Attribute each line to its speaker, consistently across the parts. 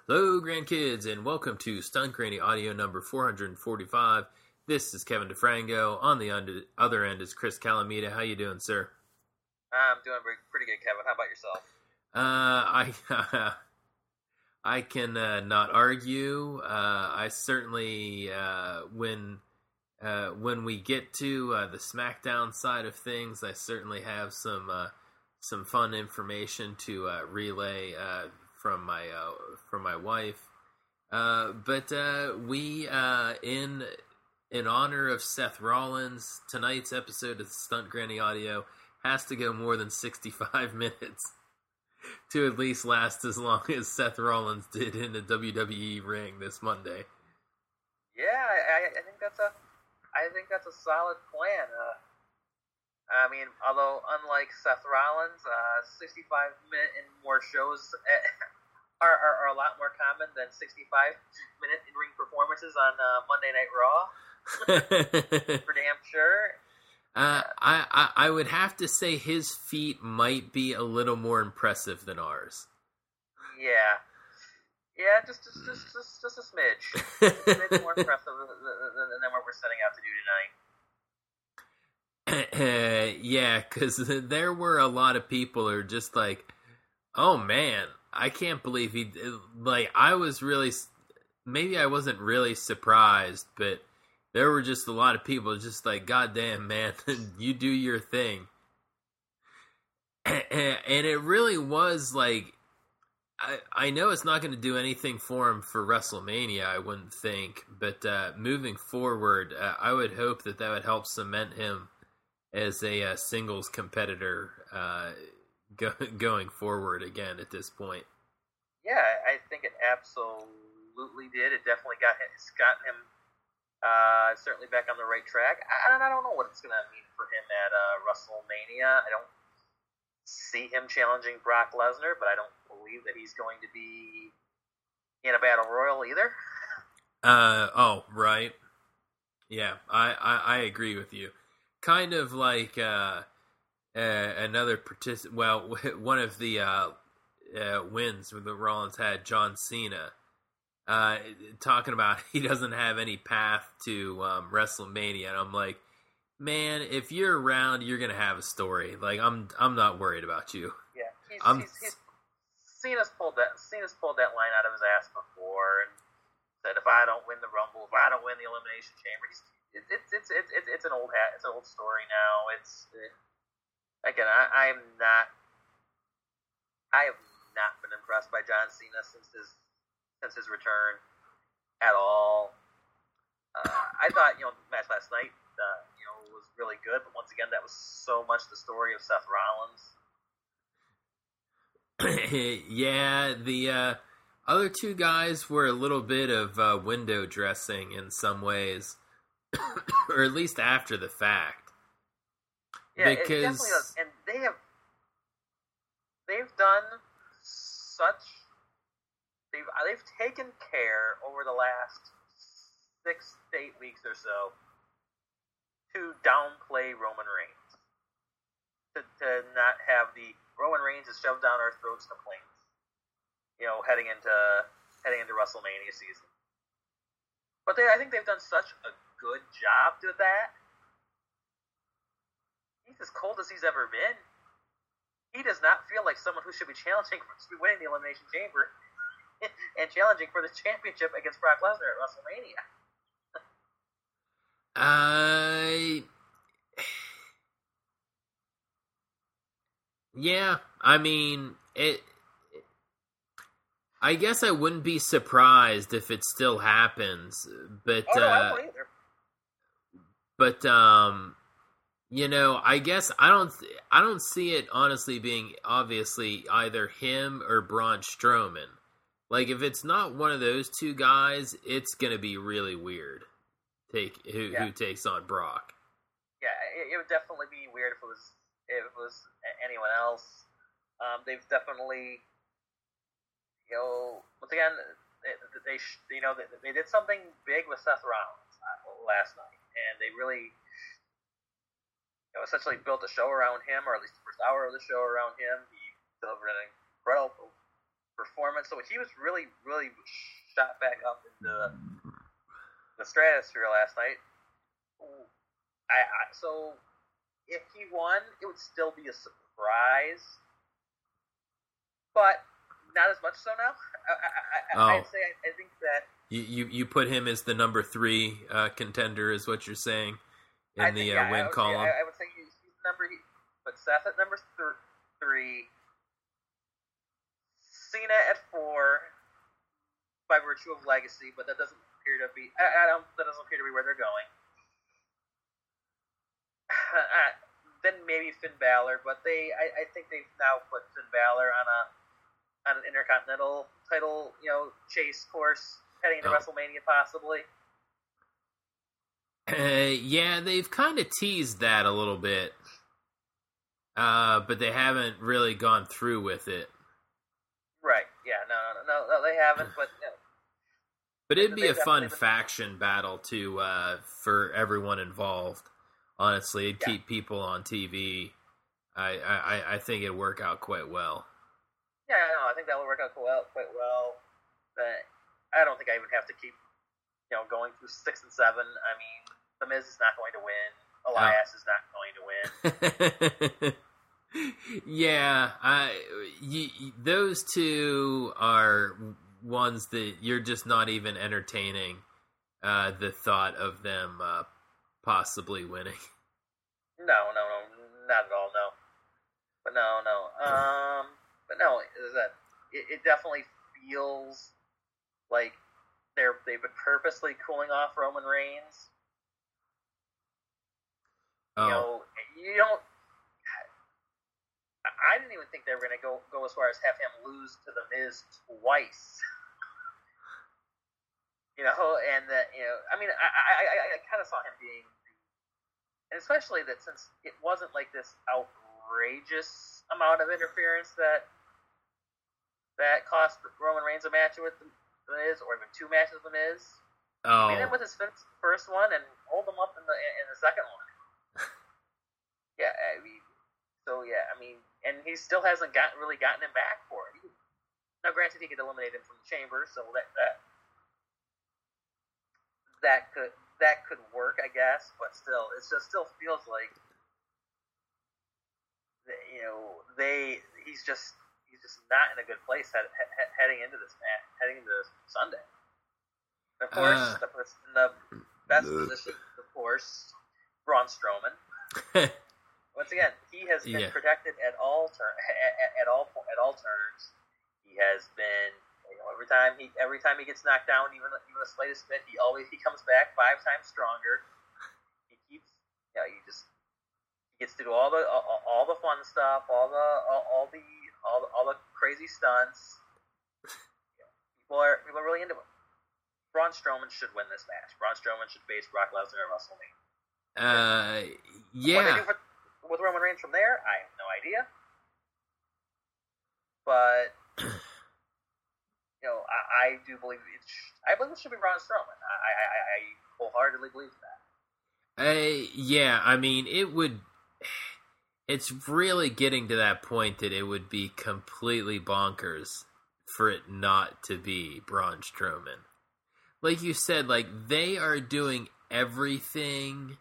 Speaker 1: Hello, grandkids, and welcome to Stunt Granny Audio number 445. This is Kevin DeFrango. On the other end is Chris Calamita. How you doing, sir?
Speaker 2: I'm doing pretty good, Kevin. How about yourself?
Speaker 1: I can not argue. I certainly when we get to the SmackDown side of things, I certainly have some fun information to relay from my wife. But we in honor of Seth Rollins, tonight's episode of Stunt Granny Audio has to go more than 65 minutes to at least last as long as Seth Rollins did in the WWE ring this Monday.
Speaker 2: Yeah, I think that's a solid plan. I mean, although unlike Seth Rollins, 65-minute and more shows are a lot more common than 65-minute in-ring performances on Monday Night Raw. For damn sure.
Speaker 1: I would have to say his feat might be a little more impressive than ours.
Speaker 2: Yeah, just a smidge. A smidge more impressive than what we're setting out to do tonight.
Speaker 1: Yeah, because there were a lot of people who are just like, oh man, I can't believe he, like, I was really, maybe I wasn't really surprised, but there were just a lot of people just like, goddamn, man, you do your thing. And it really was like, I know it's not going to do anything for him for WrestleMania, I wouldn't think, but moving forward, I would hope that would help cement him as a singles competitor going forward again at this point.
Speaker 2: Yeah, I think it absolutely did. It definitely got him certainly back on the right track. I don't know what it's going to mean for him at WrestleMania. I don't see him challenging Brock Lesnar, but I don't believe that he's going to be in a Battle Royal either.
Speaker 1: Oh, right. Yeah, I agree with you. Kind of like another participant. Well, one of the wins that Rollins had, John Cena, talking about he doesn't have any path to WrestleMania, and I'm like, man, if you're around, you're gonna have a story. Like I'm not worried about you.
Speaker 2: Yeah, Cena's pulled that line out of his ass before, and said, if I don't win the Rumble, if I don't win the Elimination Chamber, it's an old hat. It's an old story now. Again, I have not been impressed by John Cena since his return at all. I thought the match last night was really good, but once again, that was so much the story of Seth Rollins.
Speaker 1: Yeah, the other two guys were a little bit of window dressing in some ways. Or at least after the fact.
Speaker 2: Yeah, because it definitely does. And they've done such. They've taken care over the last 6 to 8 weeks or so to downplay Roman Reigns, to not have the Roman Reigns is shoved down our throats complaints. Heading into WrestleMania season. But I think they've done such a good job to that. He's as cold as he's ever been. He does not feel like someone who should be winning the Elimination Chamber and challenging for the championship against Brock Lesnar at WrestleMania.
Speaker 1: Yeah, I mean, I guess I wouldn't be surprised if it still happens, but
Speaker 2: no, I won't either.
Speaker 1: But I guess I don't see it honestly being obviously either him or Braun Strowman. Like if it's not one of those two guys, it's gonna be really weird. Who takes on Brock?
Speaker 2: Yeah, it would definitely be weird if it was anyone else. They've definitely, once again, they did something big with Seth Rollins last night, and they really, essentially built a show around him, or at least the first hour of the show around him. He delivered an incredible performance. So he was really, really shot back up into the stratosphere last night. So if he won, it would still be a surprise, but not as much so now. I'd say I think that
Speaker 1: you put him as the number 3 contender, is what you're saying in the win column.
Speaker 2: I would say he's but Seth at number 3, Cena at 4 by virtue of legacy, but that doesn't appear to be. That doesn't appear to be where they're going. Then maybe Finn Balor, but I think they've now put Finn Balor on an Intercontinental title, chase course heading into WrestleMania possibly.
Speaker 1: Yeah, they've kind of teased that a little bit, but they haven't really gone through with it.
Speaker 2: Right? Yeah, no, they haven't. But
Speaker 1: but it'd be a fun faction battle too for everyone involved. Honestly, it'd keep people on TV. I think it'd work out quite well.
Speaker 2: Yeah, I think that would work out quite well. But I don't think I would have to keep, going through 6 and 7. I mean, The Miz is not going to win. Elias is not going to win.
Speaker 1: Yeah, those two are ones that you're just not even entertaining the thought of them possibly winning.
Speaker 2: No, not at all. No, but but no, is that it definitely feels like they've been purposely cooling off Roman Reigns.
Speaker 1: Oh.
Speaker 2: You don't. I didn't even think they were going to go as far as have him lose to The Miz twice. And that I mean, I kind of saw him being, and especially that since it wasn't like this outrageous amount of interference that cost Roman Reigns a match with The Miz, or even 2 matches with The Miz.
Speaker 1: Oh.
Speaker 2: Beat him with his first one and hold him up in the second one. Yeah, I mean, and he still hasn't really gotten him back for it. Now, granted, he could eliminate him from the chamber, so that could work, I guess. But still, it still feels like he's just not in a good place heading into this match, heading into Sunday. And of course, in the best position, of course, Braun Strowman. Once again, he has been protected at all turns. He has been, every time he gets knocked down, even the slightest bit, he comes back 5 times stronger. He keeps, he gets to do all the fun stuff, all the crazy stunts. People are really into him. Braun Strowman should win this match. Braun Strowman should face Brock Lesnar at WrestleMania.
Speaker 1: Yeah.
Speaker 2: What they do with Roman Reigns from there, I have no idea. But I do believe it should be Braun Strowman. I wholeheartedly believe that.
Speaker 1: Yeah, I mean, it's really getting to that point that it would be completely bonkers for it not to be Braun Strowman. Like you said, they are doing everything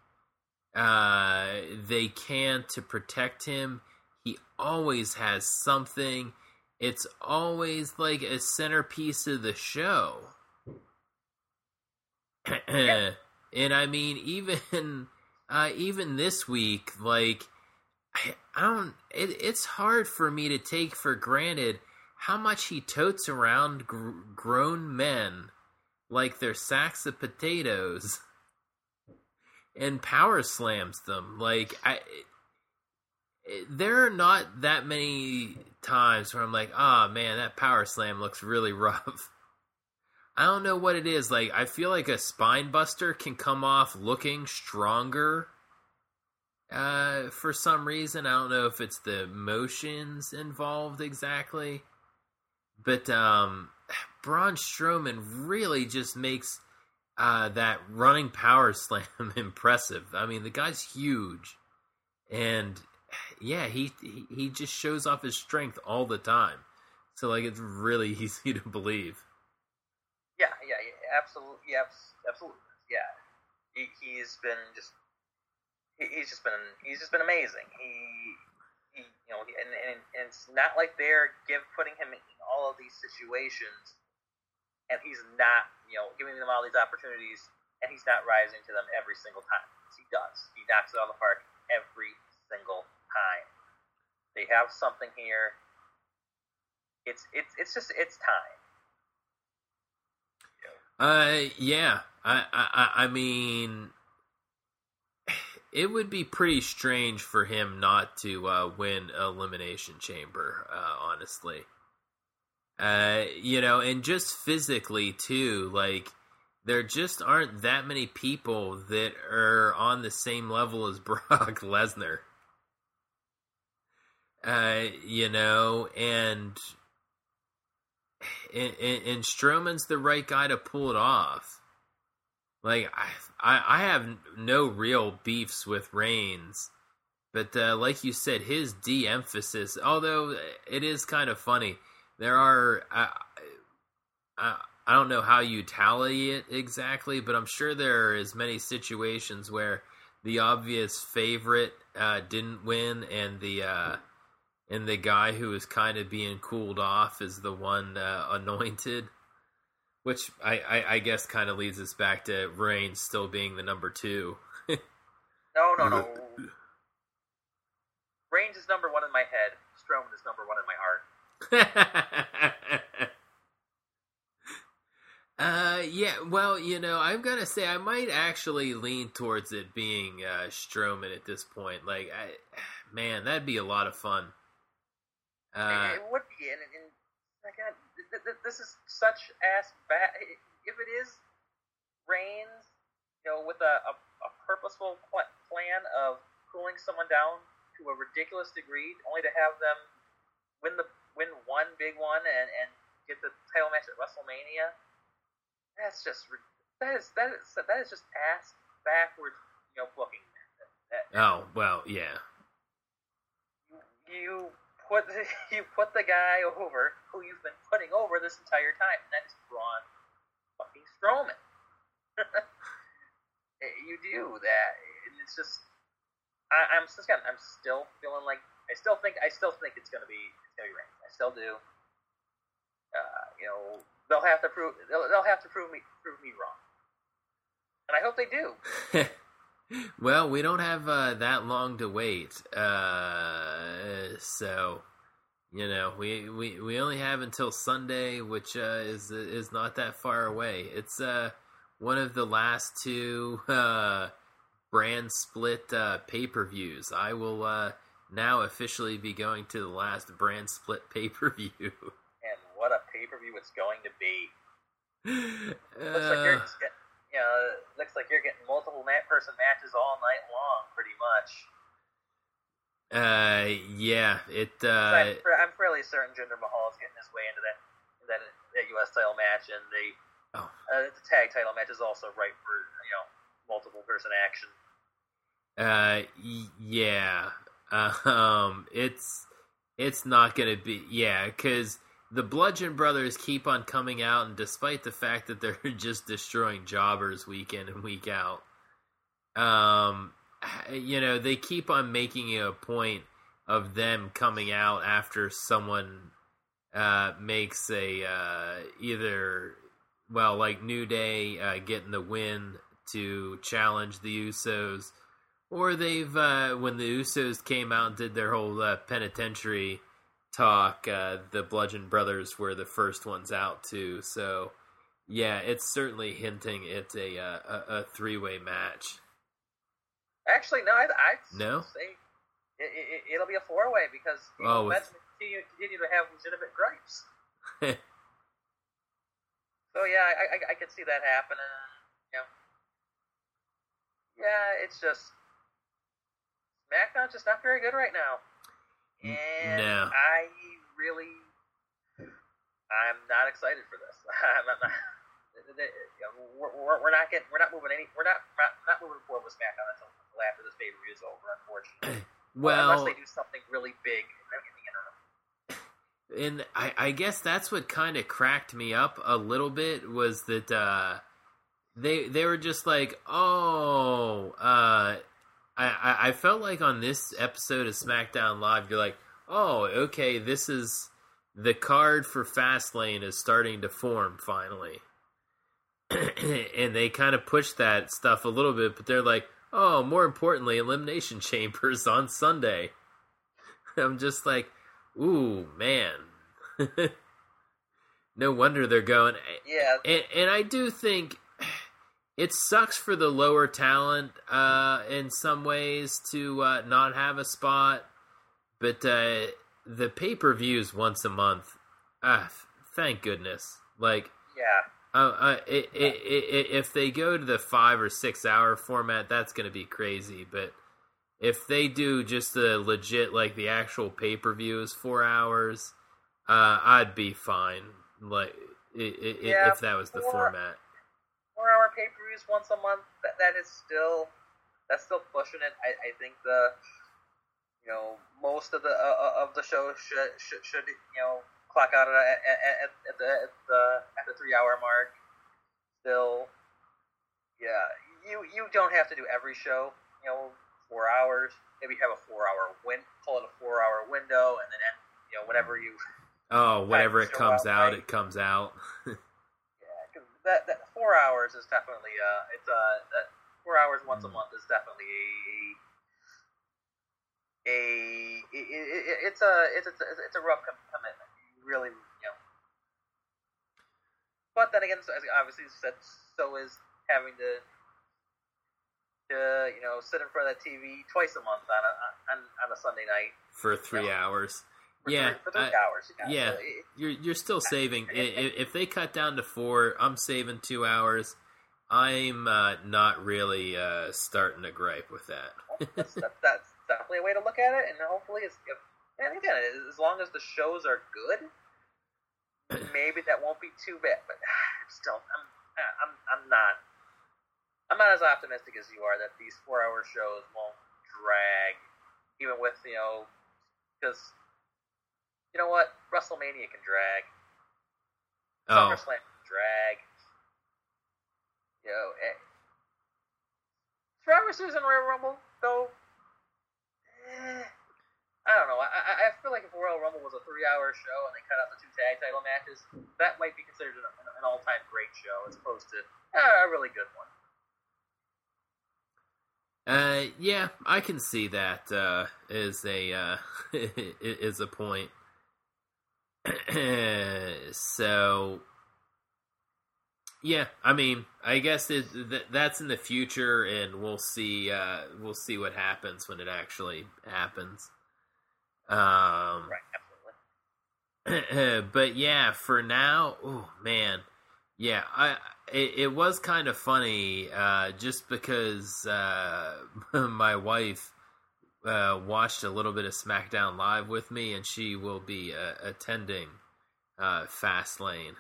Speaker 1: they can to protect him. He always has something. It's always like a centerpiece of the show. Yeah. And I mean, even this week, it's hard for me to take for granted how much he totes around grown men like they're sacks of potatoes and power slams them. There are not that many times where I'm like, man, that power slam looks really rough. I don't know what it is. I feel like a spine buster can come off looking stronger for some reason. I don't know if it's the motions involved exactly. But Braun Strowman really just makes that running power slam impressive. I mean, the guy's huge. And yeah, he just shows off his strength all the time. So, like, it's really easy to believe.
Speaker 2: Yeah, absolutely, absolutely, yeah. He's just been amazing. And it's not like they're putting him in all of these situations, and he's not, giving them all these opportunities, and he's not rising to them every single time. He does. He knocks it out of the park every single time. They have something here. It's time.
Speaker 1: Yeah. I mean, it would be pretty strange for him not to win Elimination Chamber, honestly. And just physically too, like, there just aren't that many people that are on the same level as Brock Lesnar. And Strowman's the right guy to pull it off. Like, I have no real beefs with Reigns, but like you said, his de-emphasis, although it is kind of funny, there are, I don't know how you tally it exactly, but I'm sure there are as many situations where the obvious favorite didn't win, and the guy who is kind of being cooled off is the one anointed. Which I guess kind of leads us back to Reigns still being the number 2.
Speaker 2: No. Reigns is number 1 in my head. Strowman is number 1 in my
Speaker 1: heart. Yeah, well, I'm going to say I might actually lean towards it being Strowman at this point. Like, man, that'd be a lot of fun.
Speaker 2: It would be, and again, this is such ass bad. If it is Reigns, with a purposeful plan of cooling someone down to a ridiculous degree, only to have them win one big one and get the title match at WrestleMania, that is just ass backwards, booking.
Speaker 1: Oh well, yeah.
Speaker 2: You put the guy over who you've been putting over this entire time, and that is Braun fucking Strowman. You do that, and it's just I'm still feeling like I still think it's gonna be Reigns. I still do. They'll have to prove me wrong, and I hope they do.
Speaker 1: Well, we don't have that long to wait, so we only have until Sunday, which is not that far away. It's one of the last 2 brand split pay-per-views. I will now officially be going to the last brand split pay-per-view.
Speaker 2: And what a pay-per-view it's going to be! Looks like you're getting multiple person matches all night long, pretty much.
Speaker 1: Yeah, it.
Speaker 2: I'm fairly certain Jinder Mahal is getting his way into that U.S. title match, and the tag title match is also ripe for multiple person action.
Speaker 1: Yeah. It's not gonna be, because the Bludgeon Brothers keep on coming out, and despite the fact that they're just destroying jobbers week in and week out, they keep on making it a point of them coming out after someone makes either like New Day getting the win to challenge the Usos, or they've when the Usos came out and did their whole penitentiary talk, the Bludgeon Brothers were the first ones out too. So yeah, it's certainly hinting at a 3-way match.
Speaker 2: Actually, no, I'd
Speaker 1: no?
Speaker 2: say it'll be a 4-way because continue to have legitimate gripes. So yeah, I could see that happening. Yeah, it's just SmackDown's just not very good right now. And
Speaker 1: no.
Speaker 2: I'm not excited for this. We're not moving forward with SmackDown until after this pay-per-view is over, unfortunately.
Speaker 1: Well,
Speaker 2: unless they do something really big in the interim.
Speaker 1: And I guess that's what kind of cracked me up a little bit was that they were just like, oh, I felt like on this episode of SmackDown Live, you're like, oh, okay, this is the card for Fastlane is starting to form finally. And they kind of pushed that stuff a little bit, but they're like, oh, more importantly, Elimination Chambers on Sunday. I'm just like, ooh, man. No wonder they're going.
Speaker 2: Yeah.
Speaker 1: And I do think it sucks for the lower talent in some ways to not have a spot. But the pay-per-views once a month, thank goodness. Like,
Speaker 2: yeah.
Speaker 1: If they go to the 5 or 6 hour format, that's going to be crazy. But if they do just the legit, like the actual pay-per-view is 4 hours, I'd be fine. Like, if that was the format.
Speaker 2: 4 hour pay-per-views once a month, that's still pushing it. I think most of the shows should clock out at the 3 hour mark. Still, yeah, you don't have to do every show 4 hours. Maybe have a 4 hour call it a 4 hour window, and then whenever you
Speaker 1: whatever it comes out, it comes out.
Speaker 2: Yeah, because that 4 hours is definitely that 4 hours once a month is definitely it's a rough commitment. You really, But then again, as obviously said, so is having to sit in front of the TV twice a month on a Sunday night
Speaker 1: for 3 hours.
Speaker 2: For 3 hours.
Speaker 1: Yeah,
Speaker 2: so
Speaker 1: you're still saving. If they cut down to 4, I'm saving 2 hours. I'm not really starting to gripe with that.
Speaker 2: That's definitely a way to look at it, and hopefully and again, as long as the shows are good, maybe that won't be too bad. But still, I'm not as optimistic as you are that these 4 hour shows won't drag, even with because you know what, WrestleMania can drag, SummerSlam can drag, Survivor Series and Royal Rumble though. I don't know. I feel like if Royal Rumble was a 3 hour show and they cut out the 2 tag title matches, that might be considered an all time great show as opposed to a really good one.
Speaker 1: Yeah, I can see that is a point. So, yeah, I mean, I guess that's in the future, and we'll see what happens when it actually happens.
Speaker 2: Right, absolutely.
Speaker 1: But yeah, for now, oh man, yeah, it was kind of funny, just because my wife watched a little bit of SmackDown Live with me, and she will be attending Fastlane,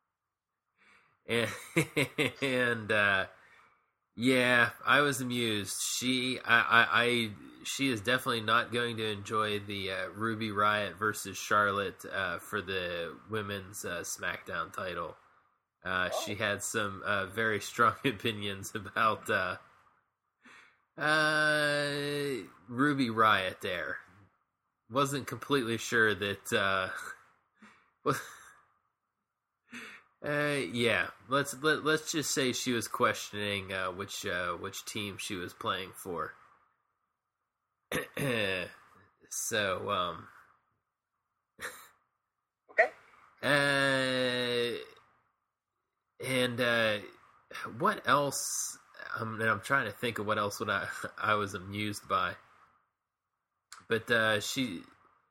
Speaker 1: and yeah, I was amused. She is definitely not going to enjoy the Ruby Riott versus Charlotte for the women's SmackDown title. She had some very strong opinions about Ruby Riott there. Wasn't completely sure that yeah, let's just say she was questioning which team she was playing for. So
Speaker 2: okay.
Speaker 1: And what else? And I'm trying to think of what else I was amused by. But she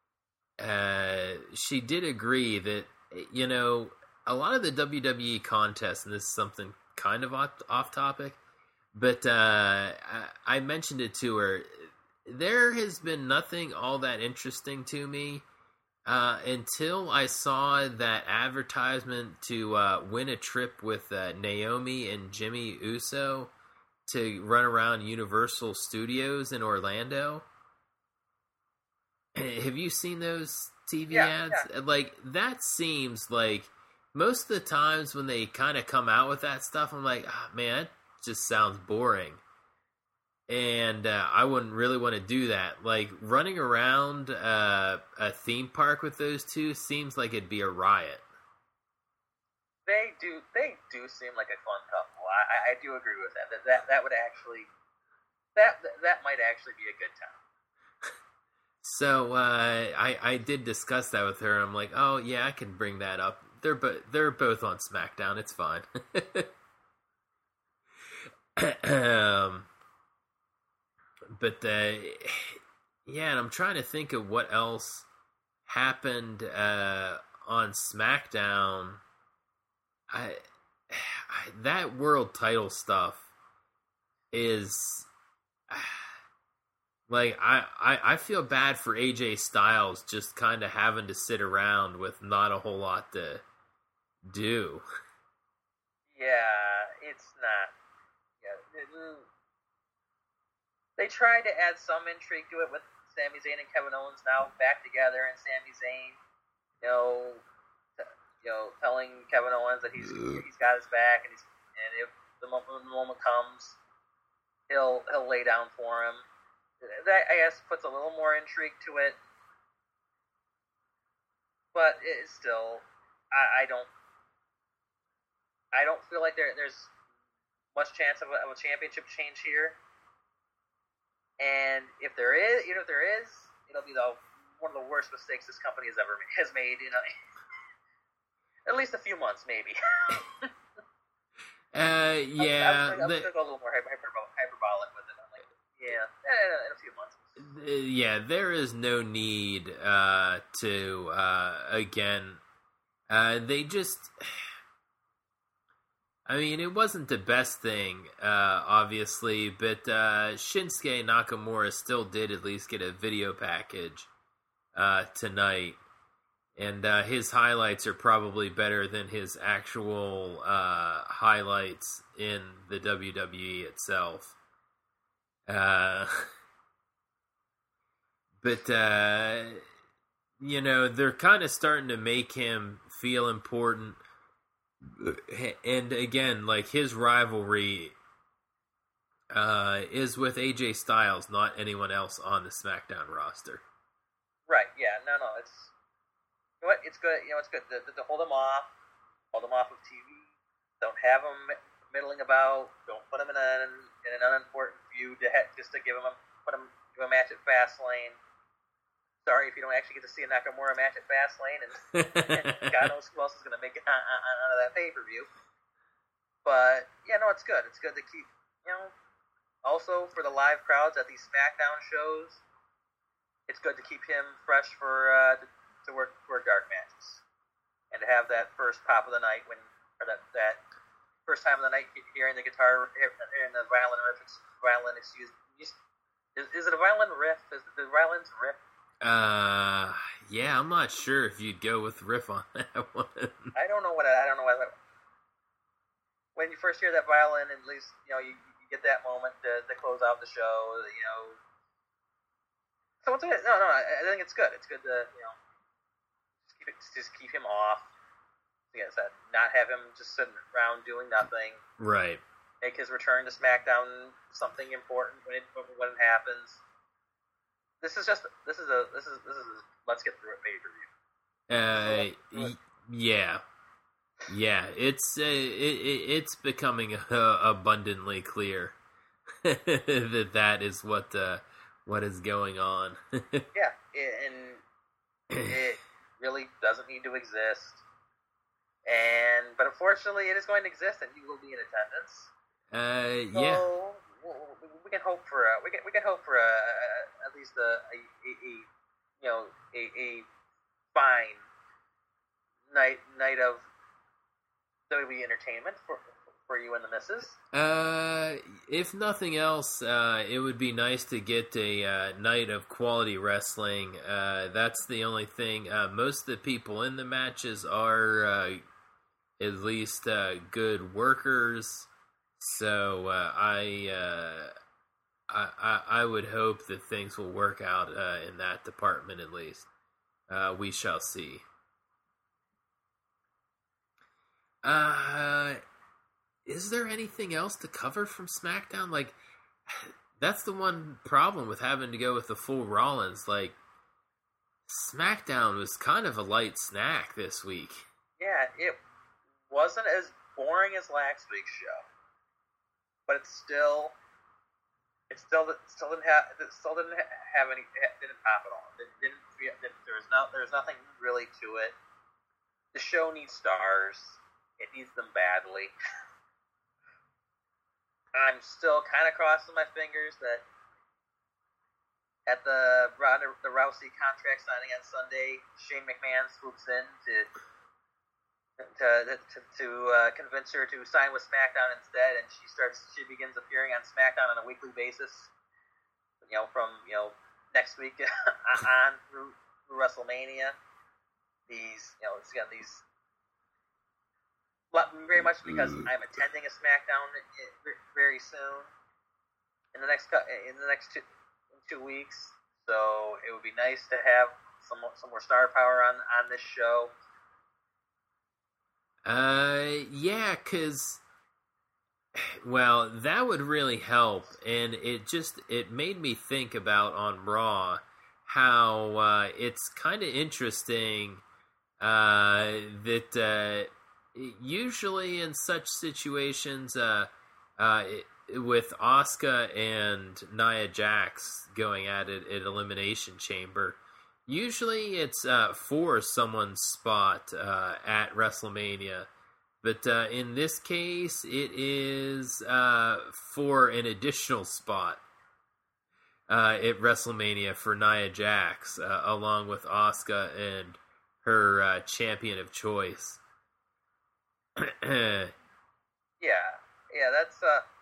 Speaker 1: did agree that a lot of the WWE contests, and this is something kind of off topic, but I mentioned it to her. There has been nothing all that interesting to me until I saw that advertisement to win a trip with Naomi and Jimmy Uso to run around Universal Studios in Orlando. Have you seen those TV
Speaker 2: Yeah,
Speaker 1: ads.
Speaker 2: yeah.
Speaker 1: Like, that seems like most of the times when they kind of come out with that stuff, I'm like, man, it just sounds boring. And I wouldn't really want to do that. Like, running around a theme park with those two seems like it'd be a riot.
Speaker 2: They do seem like a fun couple. I do agree with that. That would actually that might actually be a good time.
Speaker 1: So I did discuss that with her. I'm like, oh yeah, I can bring that up. They're both on SmackDown. It's fine. But yeah, and I'm trying to think of what else happened on SmackDown. That world title stuff is like I feel bad for AJ Styles just kind of having to sit around with not a whole lot to do.
Speaker 2: Yeah, it's not. Yeah, they tried to add some intrigue to it with Sami Zayn and Kevin Owens now back together, and Sami Zayn, telling Kevin Owens that he's got his back, and if the moment comes, he'll lay down for him. That, I guess, puts a little more intrigue to it, but it's still, I don't feel like there's much chance of a championship change here. And if there is, it'll be one of the worst mistakes this company has made. At least a few months, maybe.
Speaker 1: Yeah.
Speaker 2: I'm gonna go a little more hyperbolic with it. I'm like, yeah, in a few months.
Speaker 1: Yeah, there is no need to again. They just. I mean, it wasn't the best thing, obviously, but Shinsuke Nakamura still did at least get a video package tonight, and his highlights are probably better than his actual highlights in the WWE itself. But, they're kind of starting to make him feel important. And again, like, his rivalry is with AJ Styles, not anyone else on the SmackDown roster.
Speaker 2: Right? Yeah. No. It's good. It's good to hold him off of TV. Don't have him middling about. Don't put him in an unimportant feud just to give him a match at Fastlane. Sorry if you don't actually get to see a Nakamura match at Fastlane, and God knows who else is going to make it out of that pay-per-view. But, yeah, no, it's good. It's good to keep, also for the live crowds at these SmackDown shows, it's good to keep him fresh to work dark matches. And to have that first pop of the night that first time of the night hearing the guitar, hearing the violin, excuse me. Is it a violin riff? Is it the violin's riff?
Speaker 1: Yeah, I'm not sure if you'd go with riff on that one.
Speaker 2: I don't know what. When you first hear that violin, at least you get that moment to close out the show. So it's good. No, I think it's good. It's good to just keep him off. Like I said, not have him just sitting around doing nothing.
Speaker 1: Right.
Speaker 2: Make his return to SmackDown something important when it happens. This is let's get through it pay-per-view.
Speaker 1: Yeah. It's becoming abundantly clear that is what is going on.
Speaker 2: Yeah, and it really doesn't need to exist. But unfortunately, it is going to exist, and you will be in attendance.
Speaker 1: Yeah.
Speaker 2: We can hope for at least a fine night of WWE entertainment for you and the missus.
Speaker 1: If nothing else, it would be nice to get a night of quality wrestling. That's the only thing. Most of the people in the matches are at least good workers. So I would hope that things will work out in that department at least. We shall see. Is there anything else to cover from SmackDown? Like, that's the one problem with having to go with the full Rollins. Like, SmackDown was kind of a light snack this week.
Speaker 2: Yeah, it wasn't as boring as last week's show, but it still didn't have any, didn't pop at all. There was nothing really to it. The show needs stars. It needs them badly. I'm still kind of crossing my fingers that at the Rousey contract signing on Sunday, Shane McMahon swoops in to convince her to sign with SmackDown instead, and she begins appearing on SmackDown on a weekly basis. From next week on through WrestleMania. It's got these. Very much because I'm attending a SmackDown very soon in the next 2 weeks, so it would be nice to have some more star power on this show.
Speaker 1: Yeah, because, well, that would really help, and it made me think about on Raw how it's kind of interesting that usually in such situations, with Asuka and Nia Jax going at it at Elimination Chamber, usually it's for someone's spot at WrestleMania. But in this case, it is for an additional spot at WrestleMania for Nia Jax, along with Asuka and her champion of choice.
Speaker 2: That's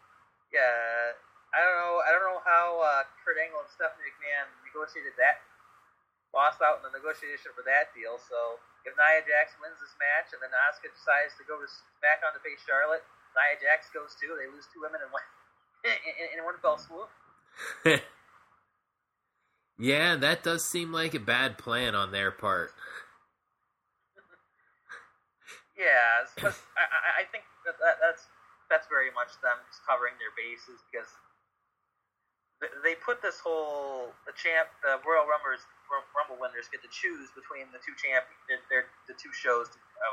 Speaker 2: I don't know how Kurt Angle and Stephanie McMahon negotiated that, lost out in the negotiation for that deal. So if Nia Jax wins this match and then Asuka decides to go to SmackDown to face Charlotte, Nia Jax goes too. They lose 2 women in one fell swoop.
Speaker 1: Yeah, that does seem like a bad plan on their part.
Speaker 2: Yeah, but I think that's very much them just covering their bases, because they put this whole the Royal Rumble winners get to choose between the two the two shows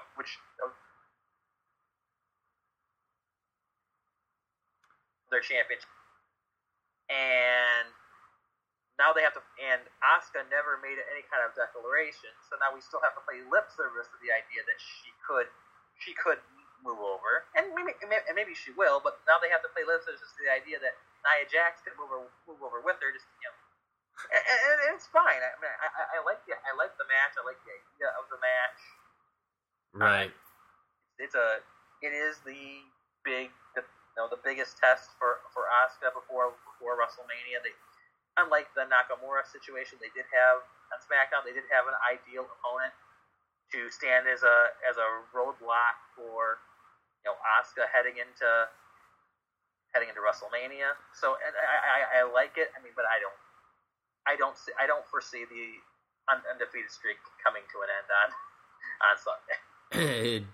Speaker 2: their championship, and now they have to. And Asuka never made any kind of declaration, so now we still have to play lip service to the idea that she could move over, and maybe she will. But now they have to play lip service to the idea that Nia Jax could move over with her. And it's fine. I mean, I like the match. I like the idea of the match.
Speaker 1: Right.
Speaker 2: It is the biggest test for Asuka before WrestleMania. Unlike the Nakamura situation they did have on SmackDown, they did have an ideal opponent to stand as a roadblock for Asuka heading into WrestleMania. So, and I like it. I mean, but I don't foresee the undefeated streak coming to an end on Sunday.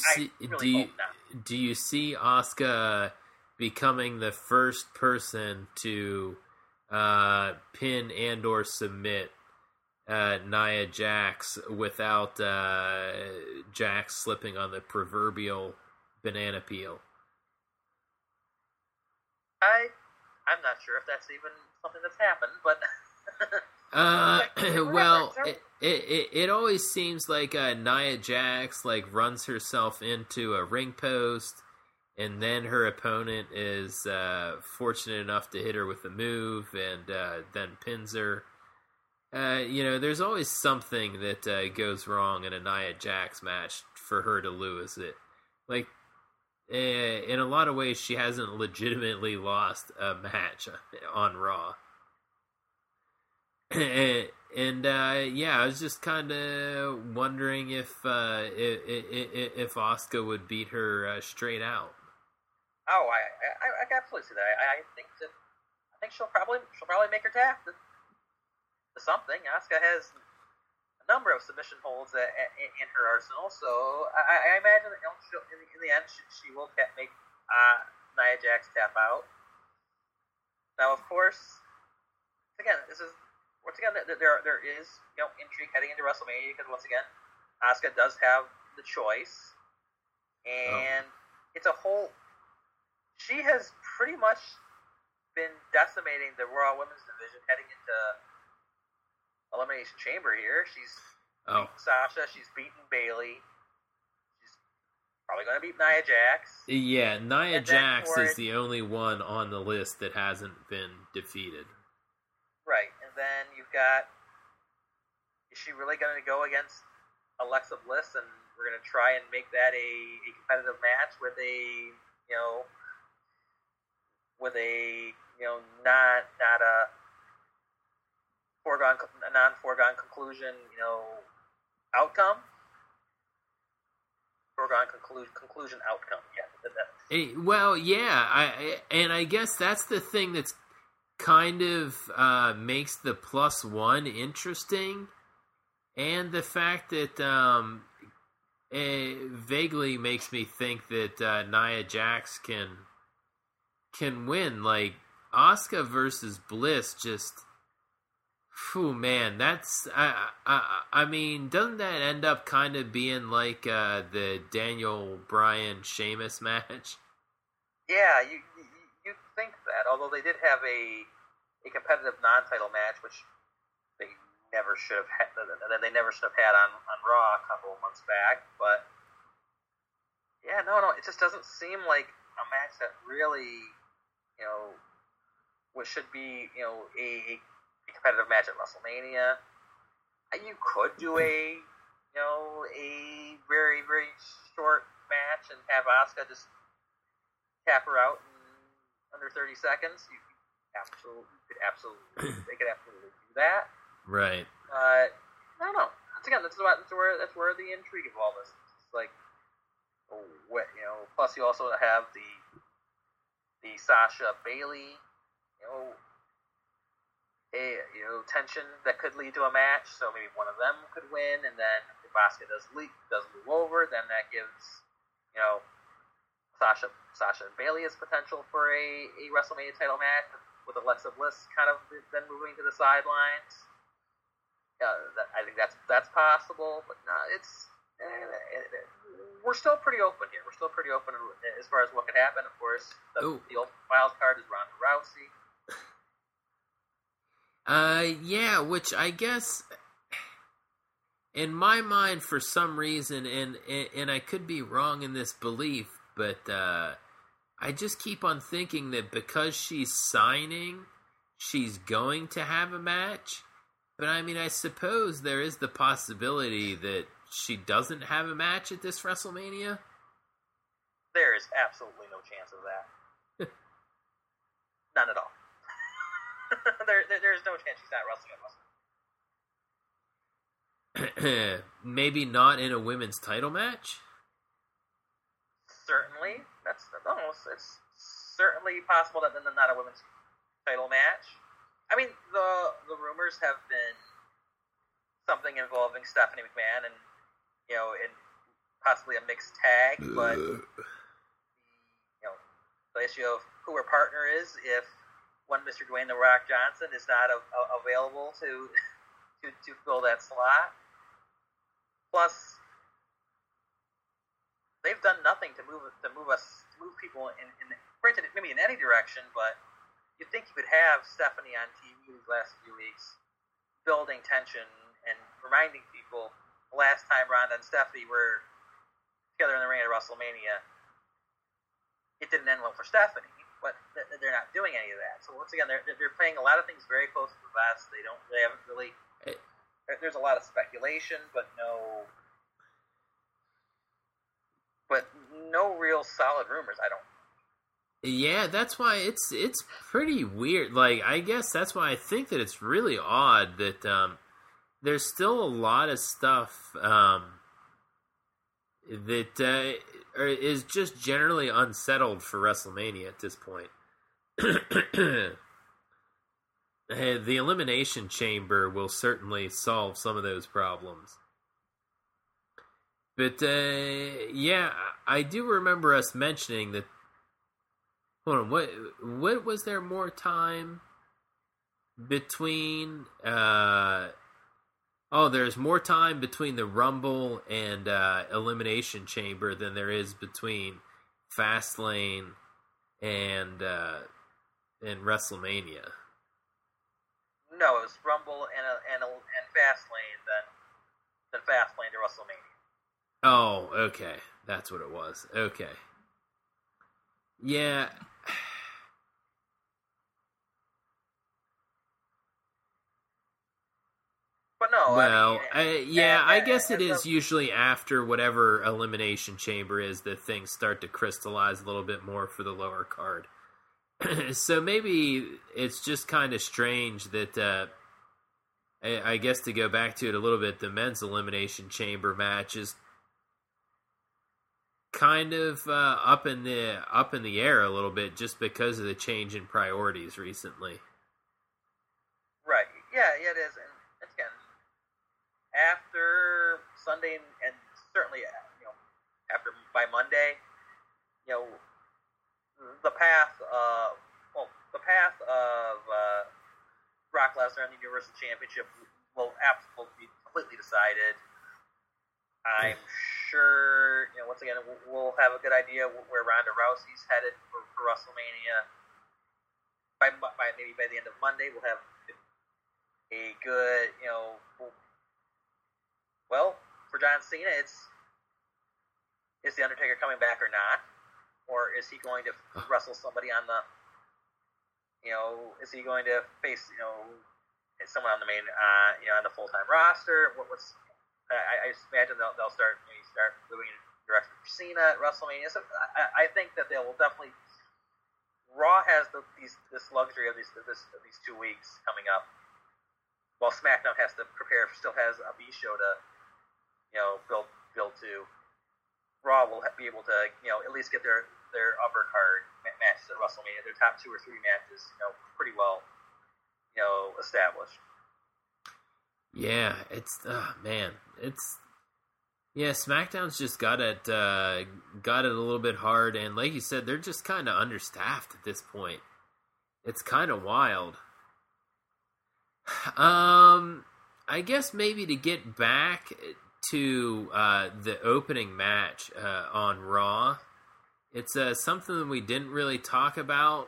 Speaker 1: Do you see Asuka becoming the first person to pin and or submit Nia Jax without Jax slipping on the proverbial banana peel?
Speaker 2: I'm not sure if that's even something that's happened, but
Speaker 1: well, it always seems like Nia Jax runs herself into a ring post, and then her opponent is fortunate enough to hit her with a move, and then pins her. There's always something that goes wrong in a Nia Jax match for her to lose it. In a lot of ways, she hasn't legitimately lost a match on Raw. I was just kind of wondering if Asuka would beat her straight out.
Speaker 2: Oh, I can absolutely see that. I think she'll probably make her tap to something. Asuka has a number of submission holds in her arsenal. So I imagine that in the end she will make Nia Jax tap out. Now, of course, again, there is intrigue heading into WrestleMania because once again, Asuka does have the choice, and it's a whole. She has pretty much been decimating the Raw Women's Division heading into Elimination Chamber here. She's beaten Sasha. She's beaten Bayley. She's probably going to beat Nia Jax.
Speaker 1: Yeah, Nia Jax is the only one on the list that hasn't been defeated.
Speaker 2: Right, and then you've got, is she really going to go against Alexa Bliss, and we're going to try and make that a competitive match with a not a non-foregone conclusion, outcome. Foregone conclusion outcome. Yeah.
Speaker 1: Well, yeah. I guess that's the thing that's kind of makes the +1 interesting, and the fact that it vaguely makes me think that Nia Jax can win. Like, Asuka versus Bliss, just, man, that's, I mean, doesn't that end up kind of being like the Daniel Bryan Sheamus match?
Speaker 2: Yeah, you think that, although they did have a competitive non-title match, which they never should have had, they never should have had on Raw a couple of months back, but yeah, no, it just doesn't seem like a match that really, what should be, a competitive match at WrestleMania. You could do a very, very short match and have Asuka just tap her out in under 30 seconds. They could absolutely do that.
Speaker 1: Right.
Speaker 2: No. That's where the intrigue of all this is. It's like, plus you also have the Sasha Bayley, tension that could lead to a match. So maybe one of them could win, and then if Asuka does move over, then that gives Sasha and Bayley as potential for a WrestleMania title match with Alexa Bliss kind of then moving to the sidelines. I think that's possible, but no, we're still pretty open here. We're still pretty open as far as what could happen. Of course, the old wild card is Ronda Rousey.
Speaker 1: Yeah, which I guess, in my mind, for some reason, and I could be wrong in this belief, but I just keep on thinking that because she's signing, she's going to have a match. But I mean, I suppose there is the possibility that she doesn't have a match at this WrestleMania.
Speaker 2: There is absolutely no chance of that. None at all. There's no chance she's not wrestling at WrestleMania.
Speaker 1: Maybe not in a women's title match?
Speaker 2: Certainly. It's certainly possible that not a women's title match. I mean, the rumors have been something involving Stephanie McMahon and possibly a mixed tag, but the issue of who her partner is if one Mr. Dwayne The Rock Johnson is not available to fill that slot. Plus, they've done nothing to move people in granted maybe in any direction, but you'd think you could have Stephanie on TV these last few weeks, building tension and reminding people the last time Ronda and Stephanie were together in the ring at WrestleMania, it didn't end well for Stephanie, but they're not doing any of that. So once again, they're playing a lot of things very close to the vest. They haven't really. There's a lot of speculation, but no real solid rumors. I don't.
Speaker 1: Yeah, that's why it's pretty weird. Like, I guess that's why I think that it's really odd that there's still a lot of stuff that is just generally unsettled for WrestleMania at this point. The Elimination Chamber will certainly solve some of those problems. But yeah, I do remember us mentioning that. Hold on, what was there more time between? There's more time between the Rumble and Elimination Chamber than there is between Fastlane and WrestleMania.
Speaker 2: No, it was Rumble and Fastlane, then Fastlane to WrestleMania.
Speaker 1: Oh, okay, that's what it was. Okay, yeah.
Speaker 2: But no,
Speaker 1: Well,
Speaker 2: I mean,
Speaker 1: I guess it is usually after whatever Elimination Chamber is that things start to crystallize a little bit more for the lower card. So maybe it's just kind of strange that, I guess to go back to it a little bit, the men's Elimination Chamber match is kind of up in the air a little bit just because of the change in priorities recently.
Speaker 2: Right. Yeah, it is. And again, after Sunday and certainly after by Monday, the path of Brock Lesnar and the Universal Championship will absolutely be completely decided. I'm sure, once again, we'll have a good idea where Ronda Rousey's headed for WrestleMania. By the end of Monday, we'll have a good, well, for John Cena, is the Undertaker coming back or not? Or is he going to wrestle somebody on the, is he going to face, someone on the main, on the full-time roster? I just imagine they'll start moving in direction for Cena at WrestleMania. So I think that they will definitely. Raw has this luxury of these 2 weeks coming up, while SmackDown still has a B show to build to. Raw will be able to at least get their upper card matches at WrestleMania, their top 2 or 3 matches pretty well established.
Speaker 1: Yeah, SmackDown's just got it a little bit hard, and like you said, they're just kind of understaffed at this point. It's kind of wild. I guess maybe to get back to the opening match on Raw, it's something that we didn't really talk about.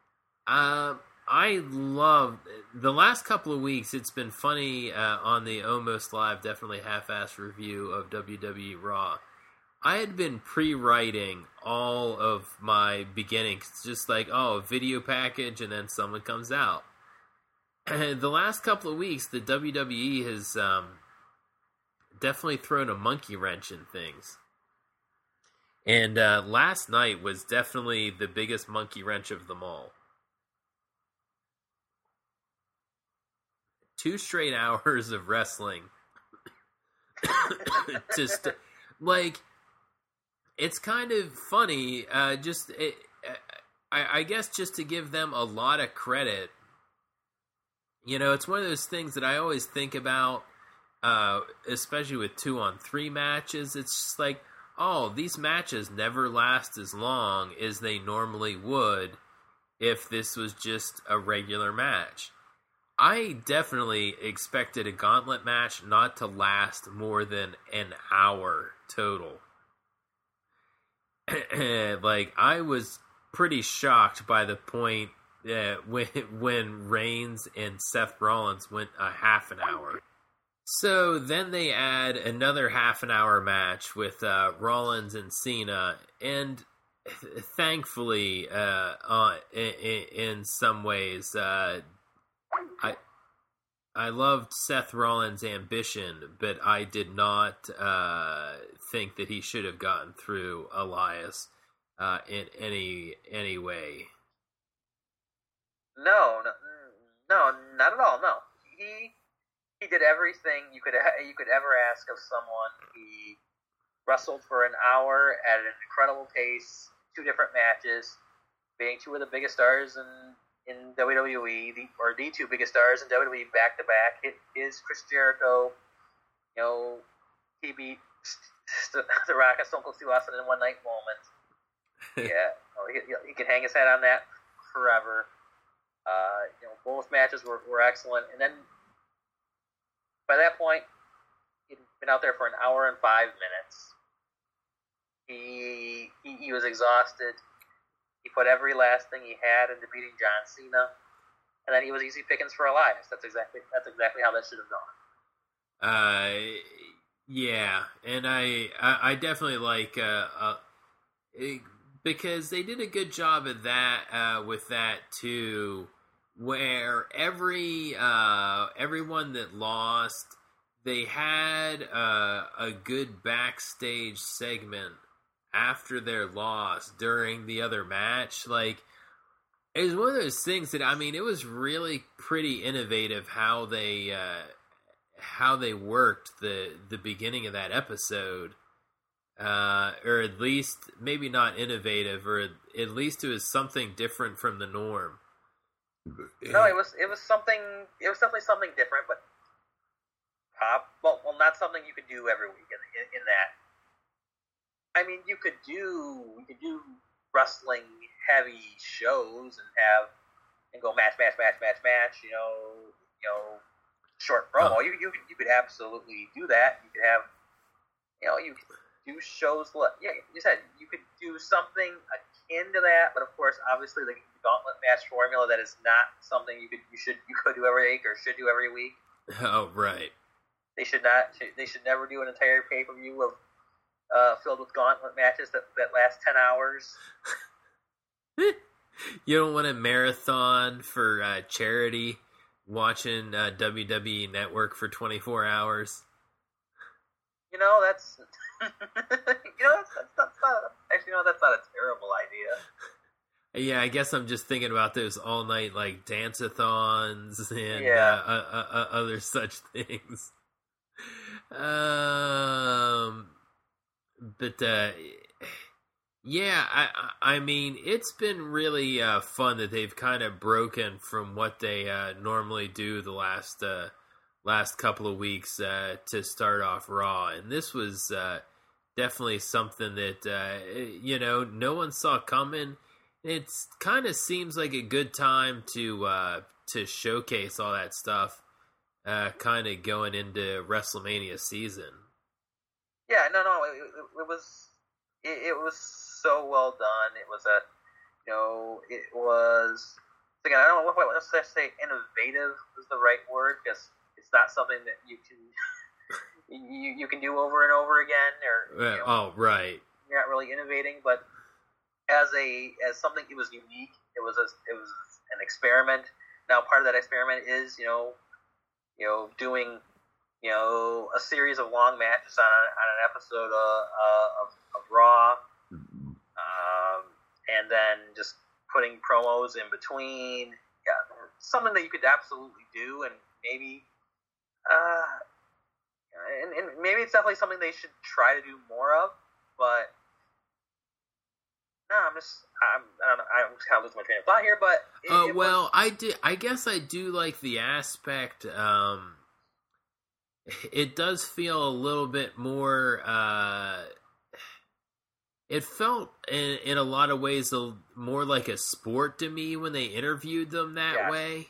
Speaker 1: I love the last couple of weeks. It's been funny on the Almost Live, definitely half-assed review of WWE Raw. I had been pre-writing all of my beginnings, just like, a video package, and then someone comes out. The last couple of weeks, the WWE has definitely thrown a monkey wrench in things. And last night was definitely the biggest monkey wrench of them all. 2 straight hours of wrestling. Just it's kind of funny. I guess just to give them a lot of credit. It's one of those things that I always think about, especially with 2-on-3 matches. It's just like, these matches never last as long as they normally would if this was just a regular match. I definitely expected a gauntlet match not to last more than an hour total. I was pretty shocked by the point when Reigns and Seth Rollins went a half an hour. So then they add another half an hour match with Rollins and Cena, and thankfully, in some ways, I loved Seth Rollins' ambition, but I did not think that he should have gotten through Elias in any way.
Speaker 2: No, not at all. No, he did everything you could ever ask of someone. He wrestled for an hour at an incredible pace, 2 different matches, being 2 of the biggest stars in in WWE, the two biggest stars in WWE back to back. It is Chris Jericho. He beat The Rock and Stone Cold Steve Austin in a one-night moment. Yeah, he could hang his head on that forever. Both matches were excellent, and then by that point, he'd been out there for an hour and 5 minutes. He was exhausted. He put every last thing he had into beating John Cena, and then he was easy pickings for Elias. That's exactly how that should have gone.
Speaker 1: Yeah, and I definitely like because they did a good job of that with that too, where everyone that lost, they had a good backstage segment after their loss during the other match. Like, it was one of those things that, I mean, it was really pretty innovative how they worked the beginning of that episode, or at least maybe not innovative, or at least it was something different from the norm.
Speaker 2: No, it was something. It was definitely something different, but well, not something you could do every week in that. I mean, you could do wrestling heavy shows and go match. Short promo. You could absolutely do that. You could have, you could do shows. Yeah, you said you could do something akin to that, but of course, obviously, the gauntlet match formula, that is not something you could do every week or should do every week.
Speaker 1: Oh, right.
Speaker 2: They should not. They should never do an entire pay-per-view of filled with gauntlet matches that last 10 hours.
Speaker 1: You don't want a marathon for charity watching WWE Network for 24 hours.
Speaker 2: That's that's not that's not a terrible idea.
Speaker 1: Yeah, I guess I'm just thinking about those all night like dance-a-thons and other such things. But yeah, I mean, it's been really fun that they've kind of broken from what they normally do the last couple of weeks to start off Raw, and this was definitely something that no one saw coming. It kind of seems like a good time to showcase all that stuff, kind of going into WrestleMania season.
Speaker 2: Yeah, no, it was so well done. It was again, I don't know what let's say innovative is the right word, because it's not something that you can do over and over again, or
Speaker 1: right.
Speaker 2: You're not really innovating, but as something, it was unique. It was an experiment. Now, part of that experiment is doing a series of long matches on an episode of Raw, and then just putting promos in between. Yeah, something that you could absolutely do, and maybe, and maybe it's definitely something they should try to do more of. But no, I'm just kind of losing my train of thought here. But
Speaker 1: I guess I do like the aspect. It does feel a little bit more. It felt in a lot of ways more like a sport to me when they interviewed them that way.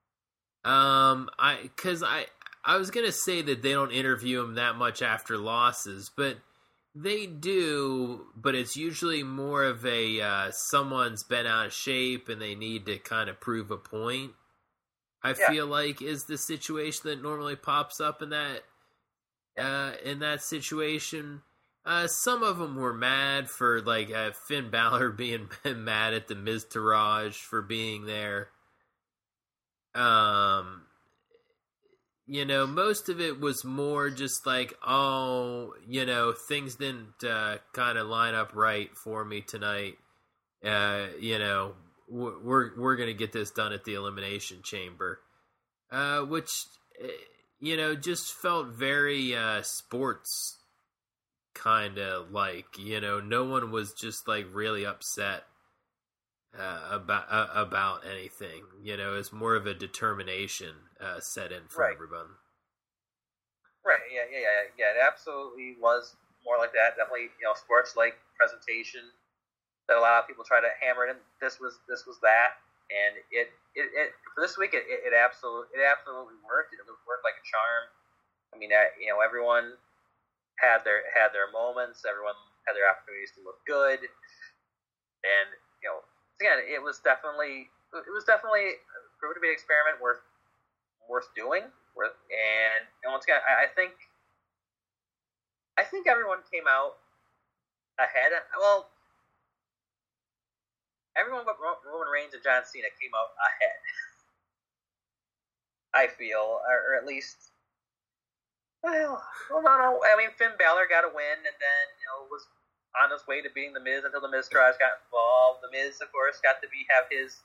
Speaker 1: Because I was gonna say that they don't interview them that much after losses, but they do. But it's usually more of a someone's been out of shape and they need to kind of prove a point. I feel like is the situation that normally pops up in that situation. Some of them were mad for like Finn Balor being mad at the Miz Taraj for being there. Most of it was more just like, things didn't kind of line up right for me tonight. We're gonna get this done at the Elimination Chamber, which just felt very sports kind of like. No one was just like really upset. about anything. You know, it's more of a determination set in for everyone.
Speaker 2: Right. Yeah. It absolutely was more like that. Definitely, sports-like presentation that a lot of people try to hammer it in. This was that, and it for this week it absolutely worked. It worked like a charm. I mean, everyone had their moments. Everyone had their opportunities to look good, and again, it was definitely proved to be an experiment worth doing. And once again, I think everyone came out ahead. Well, everyone but Roman Reigns and John Cena came out ahead. I feel, or at least, well, no. I mean, Finn Balor got a win, and then was on his way to beating The Miz until The Miztourage got involved. The Miz, of course, got to have his,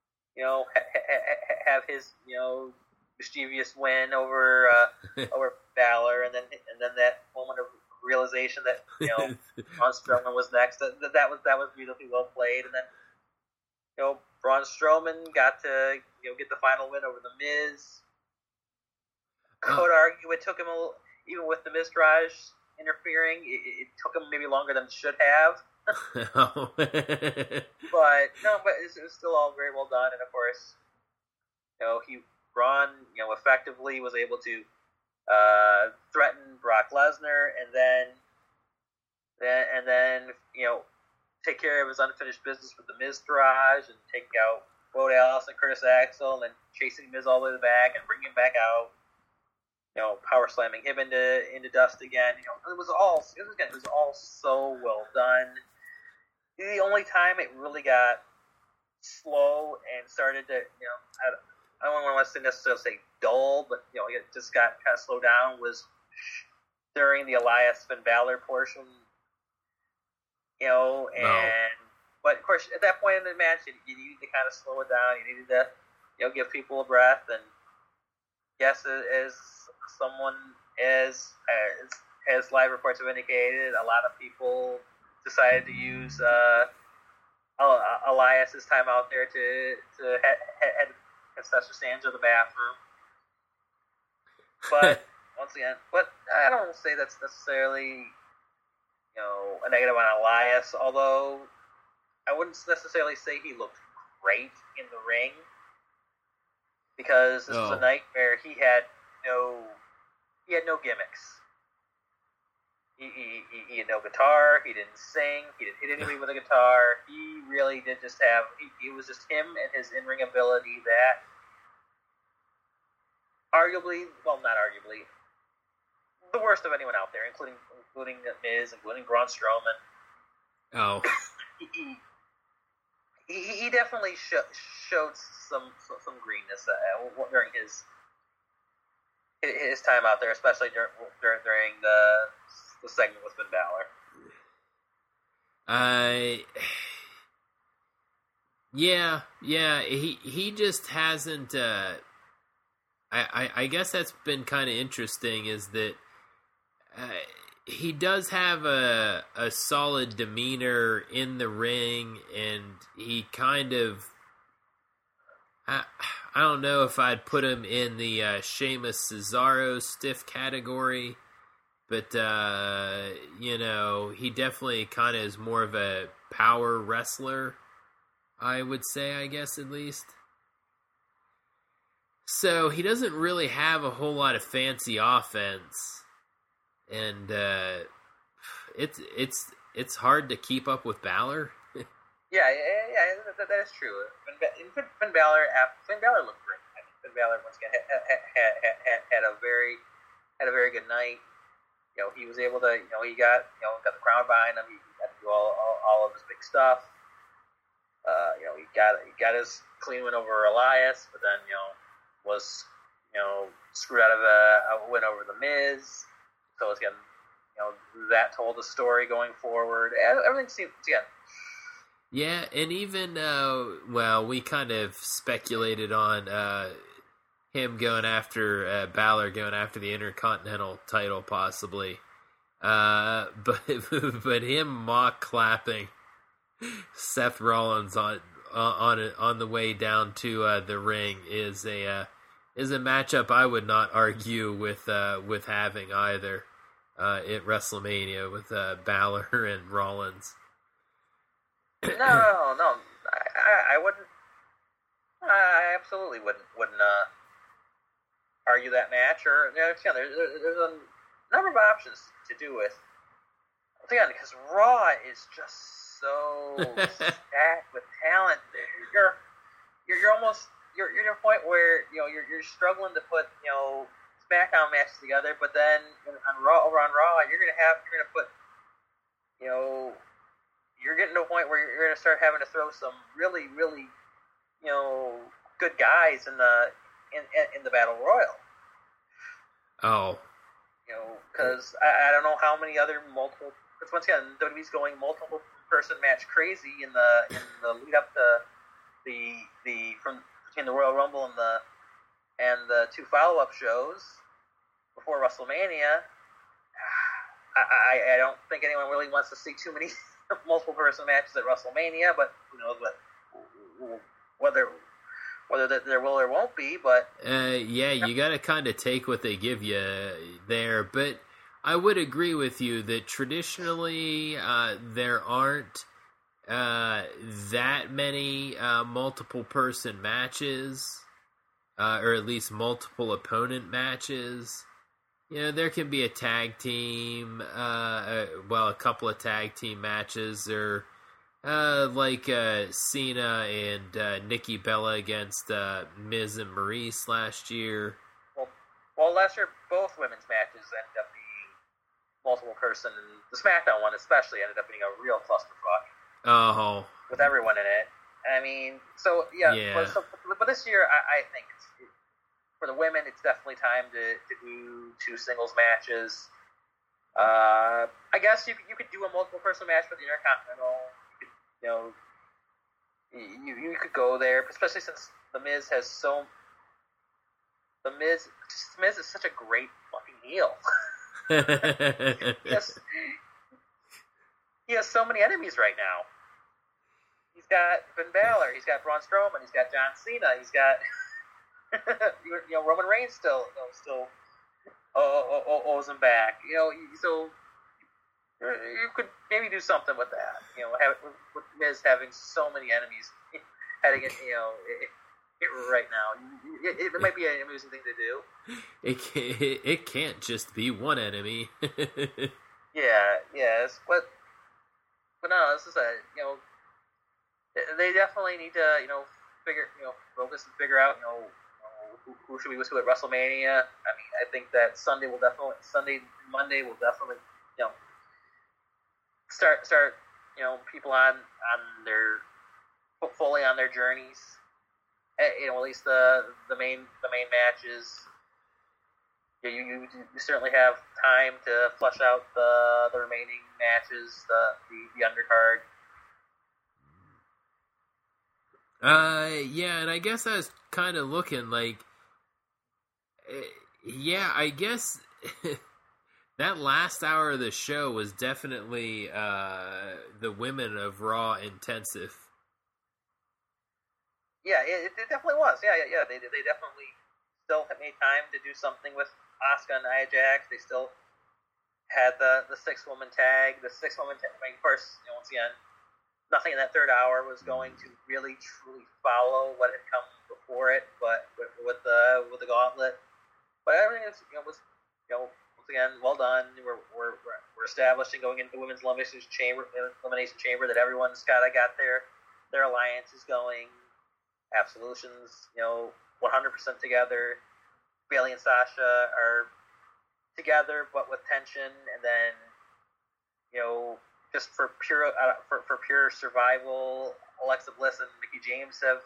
Speaker 2: have his, mischievous win over over Balor, and then that moment of realization that Braun Strowman was next. That was beautifully well played, and then Braun Strowman got to get the final win over The Miz. Could argue it took him even with The Miztourage interfering, it took him maybe longer than it should have. But it was still all very well done, and of course, Braun, effectively was able to threaten Brock Lesnar, and then take care of his unfinished business with The Miztourage, and take out Bo Dallas and Curtis Axel, and then chasing Miz all the way to the back and bringing him back out. Power slamming him into dust again. It was all so well done. The only time it really got slow and started to, I don't want to necessarily say dull, but it just got kind of slowed down was during the Elias Finn Balor portion. But of course at that point in the match, you needed to kind of slow it down. You needed to, give people a breath. And yes, as someone as live reports have indicated, a lot of people decided to use Elias's time out there to head concession stands or the bathroom. But once again, I don't say that's necessarily a negative on Elias. Although I wouldn't necessarily say he looked great in the ring, because this was a night where he had no gimmicks. He had no guitar. He didn't sing. He didn't hit anybody with a guitar. He really did just have. It was just him and his in-ring ability that, not arguably, the worst of anyone out there, including the Miz, including Braun Strowman.
Speaker 1: Oh.
Speaker 2: He definitely showed some greenness during his time out there, especially during the segment with Finn Balor. He just hasn't.
Speaker 1: I guess that's been kind of interesting, is that he does have a solid demeanor in the ring, and he kind of. I don't know if I'd put him in the Sheamus Cesaro stiff category, but he definitely kind of is more of a power wrestler, I would say, I guess, at least. So he doesn't really have a whole lot of fancy offense, and it's hard to keep up with Balor.
Speaker 2: Yeah, that is true. Finn Balor looked great. I mean, Finn Balor once again had a very good night. He was able to, he got the crowd behind him. He got to do all of his big stuff. He got his clean win over Elias, but then was screwed out of a win over the Miz. So again, that told the story going forward. Everything seems
Speaker 1: Yeah, and even we kind of speculated on him going after Balor going after the Intercontinental title possibly, but him mock clapping Seth Rollins on the way down to the ring is a matchup I would not argue with having either at WrestleMania with Balor and Rollins.
Speaker 2: No, I wouldn't. I absolutely wouldn't argue that match. Or there's a number of options to do with. Again, because Raw is just so stacked with talent. You're almost you're at a point where you're struggling to put SmackDown matches together, but then over on Raw you're gonna put you're getting to a point where you're gonna start having to throw some really good guys in the Battle Royal.
Speaker 1: Oh.
Speaker 2: Because I don't know how many other multiple. Because once again, WWE's going multiple person match crazy in the lead up to between the Royal Rumble and the two follow up shows before WrestleMania. I don't think anyone really wants to see too many multiple person matches at WrestleMania, but who knows whether there will or won't be. But
Speaker 1: yeah, you got to kind of take what they give you there. But I would agree with you that traditionally there aren't that many multiple person matches, or at least multiple opponent matches. There can be a tag team, a couple of tag team matches, or like Cena and Nikki Bella against Miz and Maurice last year.
Speaker 2: Well, last year both women's matches ended up being multiple person, and the SmackDown one especially ended up being a real clusterfuck.
Speaker 1: Oh,
Speaker 2: with everyone in it. I mean, so yeah. But this year, I think for the women, it's definitely time to do two singles matches. I guess you could do a multiple person match for the Intercontinental. You could go there, especially since the Miz has The Miz is such a great fucking heel. He has so many enemies right now. He's got Finn Balor, he's got Braun Strowman, he's got John Cena, he's got Roman Reigns still owes him back. So you could maybe do something with that. With Miz having so many enemies heading it right now. It might be an amusing thing to do.
Speaker 1: It can't just be one enemy.
Speaker 2: Yes, but no, this is they definitely need to focus and figure out who should be with who at WrestleMania. I mean, I think that Monday will definitely start people on their fully on their journeys. At least the main matches. You certainly have time to flesh out the remaining matches, the undercard.
Speaker 1: Yeah, and I guess I was kind of looking like, I guess that last hour of the show was definitely the women of Raw intensive.
Speaker 2: Yeah, it definitely was. Yeah. They definitely still made time to do something with Asuka and Nia Jax. They still had the 6-woman tag. The 6-woman tag. I mean, of course, once again, nothing in that third hour was going to really truly follow what had come before it. But with the gauntlet, but everything was once again well done. We're establishing going into the women's elimination chamber that everyone's got their alliance is going. Absolution's 100% together. Bayley and Sasha are together, but with tension, and then just for pure survival, Alexa Bliss and Mickie James have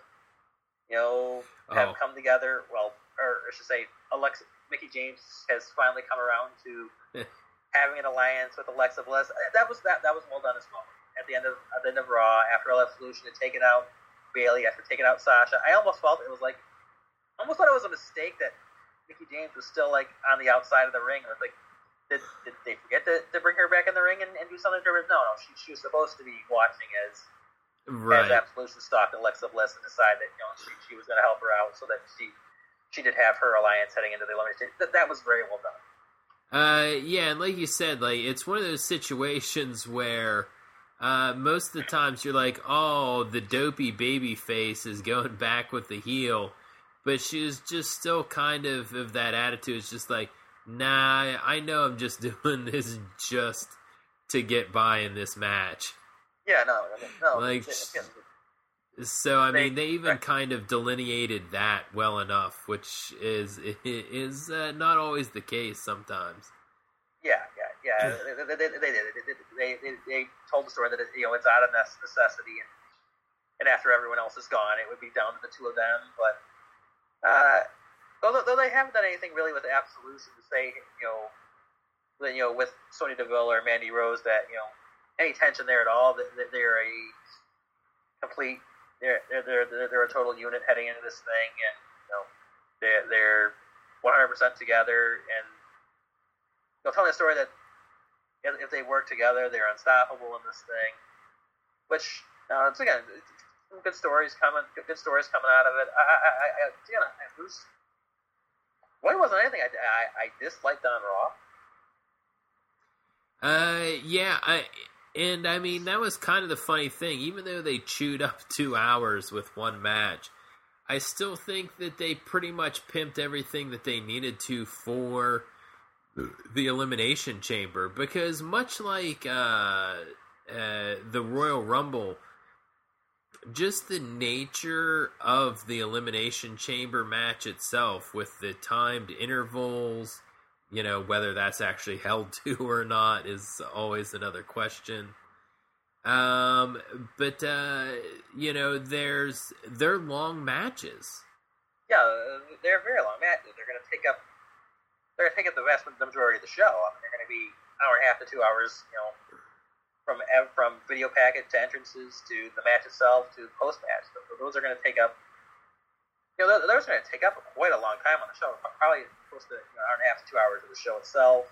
Speaker 2: come together. Well, or I should say, Mickie James has finally come around to having an alliance with Alexa Bliss. That was well done as well. At the end of Raw, after Absolution had taken out Bayley, after taking out Sasha, I almost thought it was a mistake that Mickie James was still on the outside of the ring. I was like, did they forget to bring her back in the ring and do something to her? No, she was supposed to be watching as as
Speaker 1: Right.
Speaker 2: Absolution stalked Alexa Bliss and decided that she was going to help her out so that she did have her alliance heading into the elimination. That was very well done.
Speaker 1: Yeah, and like you said, like it's one of those situations where most of the times you're like, oh, the dopey baby face is going back with the heel, but she was just still kind of that attitude. It's just like, nah, I know I'm just doing this just to get by in this match.
Speaker 2: Yeah, no.
Speaker 1: Like, so I mean, they even kind of delineated that well enough, which is not always the case sometimes.
Speaker 2: Yeah. They told the story that it's out of necessity, and after everyone else is gone, it would be down to the two of them. But though they haven't done anything really with Absolution to say, with Sonya Deville or Mandy Rose that any tension there at all, that they're a complete. They're a total unit heading into this thing, and they're 100% together. And they'll tell me a story that if they work together, they're unstoppable in this thing. Which it's again, some good stories coming out of it. Bruce, what wasn't anything I disliked on Raw.
Speaker 1: Yeah, and I mean, that was kind of the funny thing. Even though they chewed up 2 hours with one match, I still think that they pretty much pimped everything that they needed to for the Elimination Chamber. Because much like the Royal Rumble, just the nature of the Elimination Chamber match itself, with the timed intervals, whether that's actually held to or not is always another question. But they're long matches.
Speaker 2: Yeah, they're very long matches. They're going to take up the majority of the show. I mean, they're going to be an hour and a half to 2 hours. From video package to entrances to the match itself to post match. Those are going to take up. Those are going to take up quite a long time on the show. Probably close to an hour and a half to 2 hours of the show itself.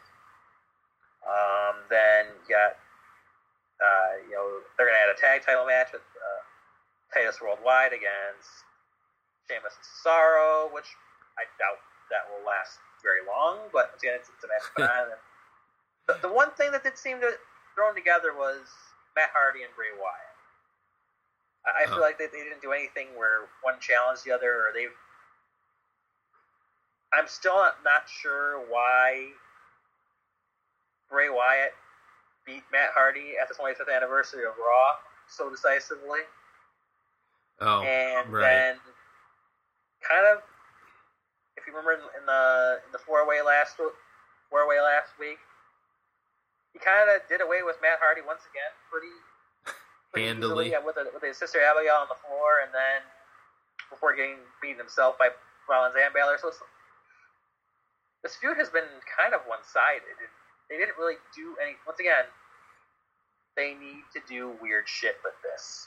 Speaker 2: Then you got, they're going to add a tag title match with Titus Worldwide against Sheamus and Cesaro, which I doubt that will last very long. But again, it's a match put on. The one thing that did seem to thrown together was Matt Hardy and Bray Wyatt. I feel like they didn't do anything where one challenged the other, or I'm still not sure why Bray Wyatt beat Matt Hardy at the 25th anniversary of Raw so decisively.
Speaker 1: Oh,
Speaker 2: and
Speaker 1: right.
Speaker 2: then kind of, if you remember in the four-way last week, he kind of did away with Matt Hardy once again, pretty
Speaker 1: handily,
Speaker 2: easily, with his sister Abigail on the floor, and then before getting beaten himself by Rollins and Balor. So this feud has been kind of one-sided. They didn't really do any. Once again, they need to do weird shit with this.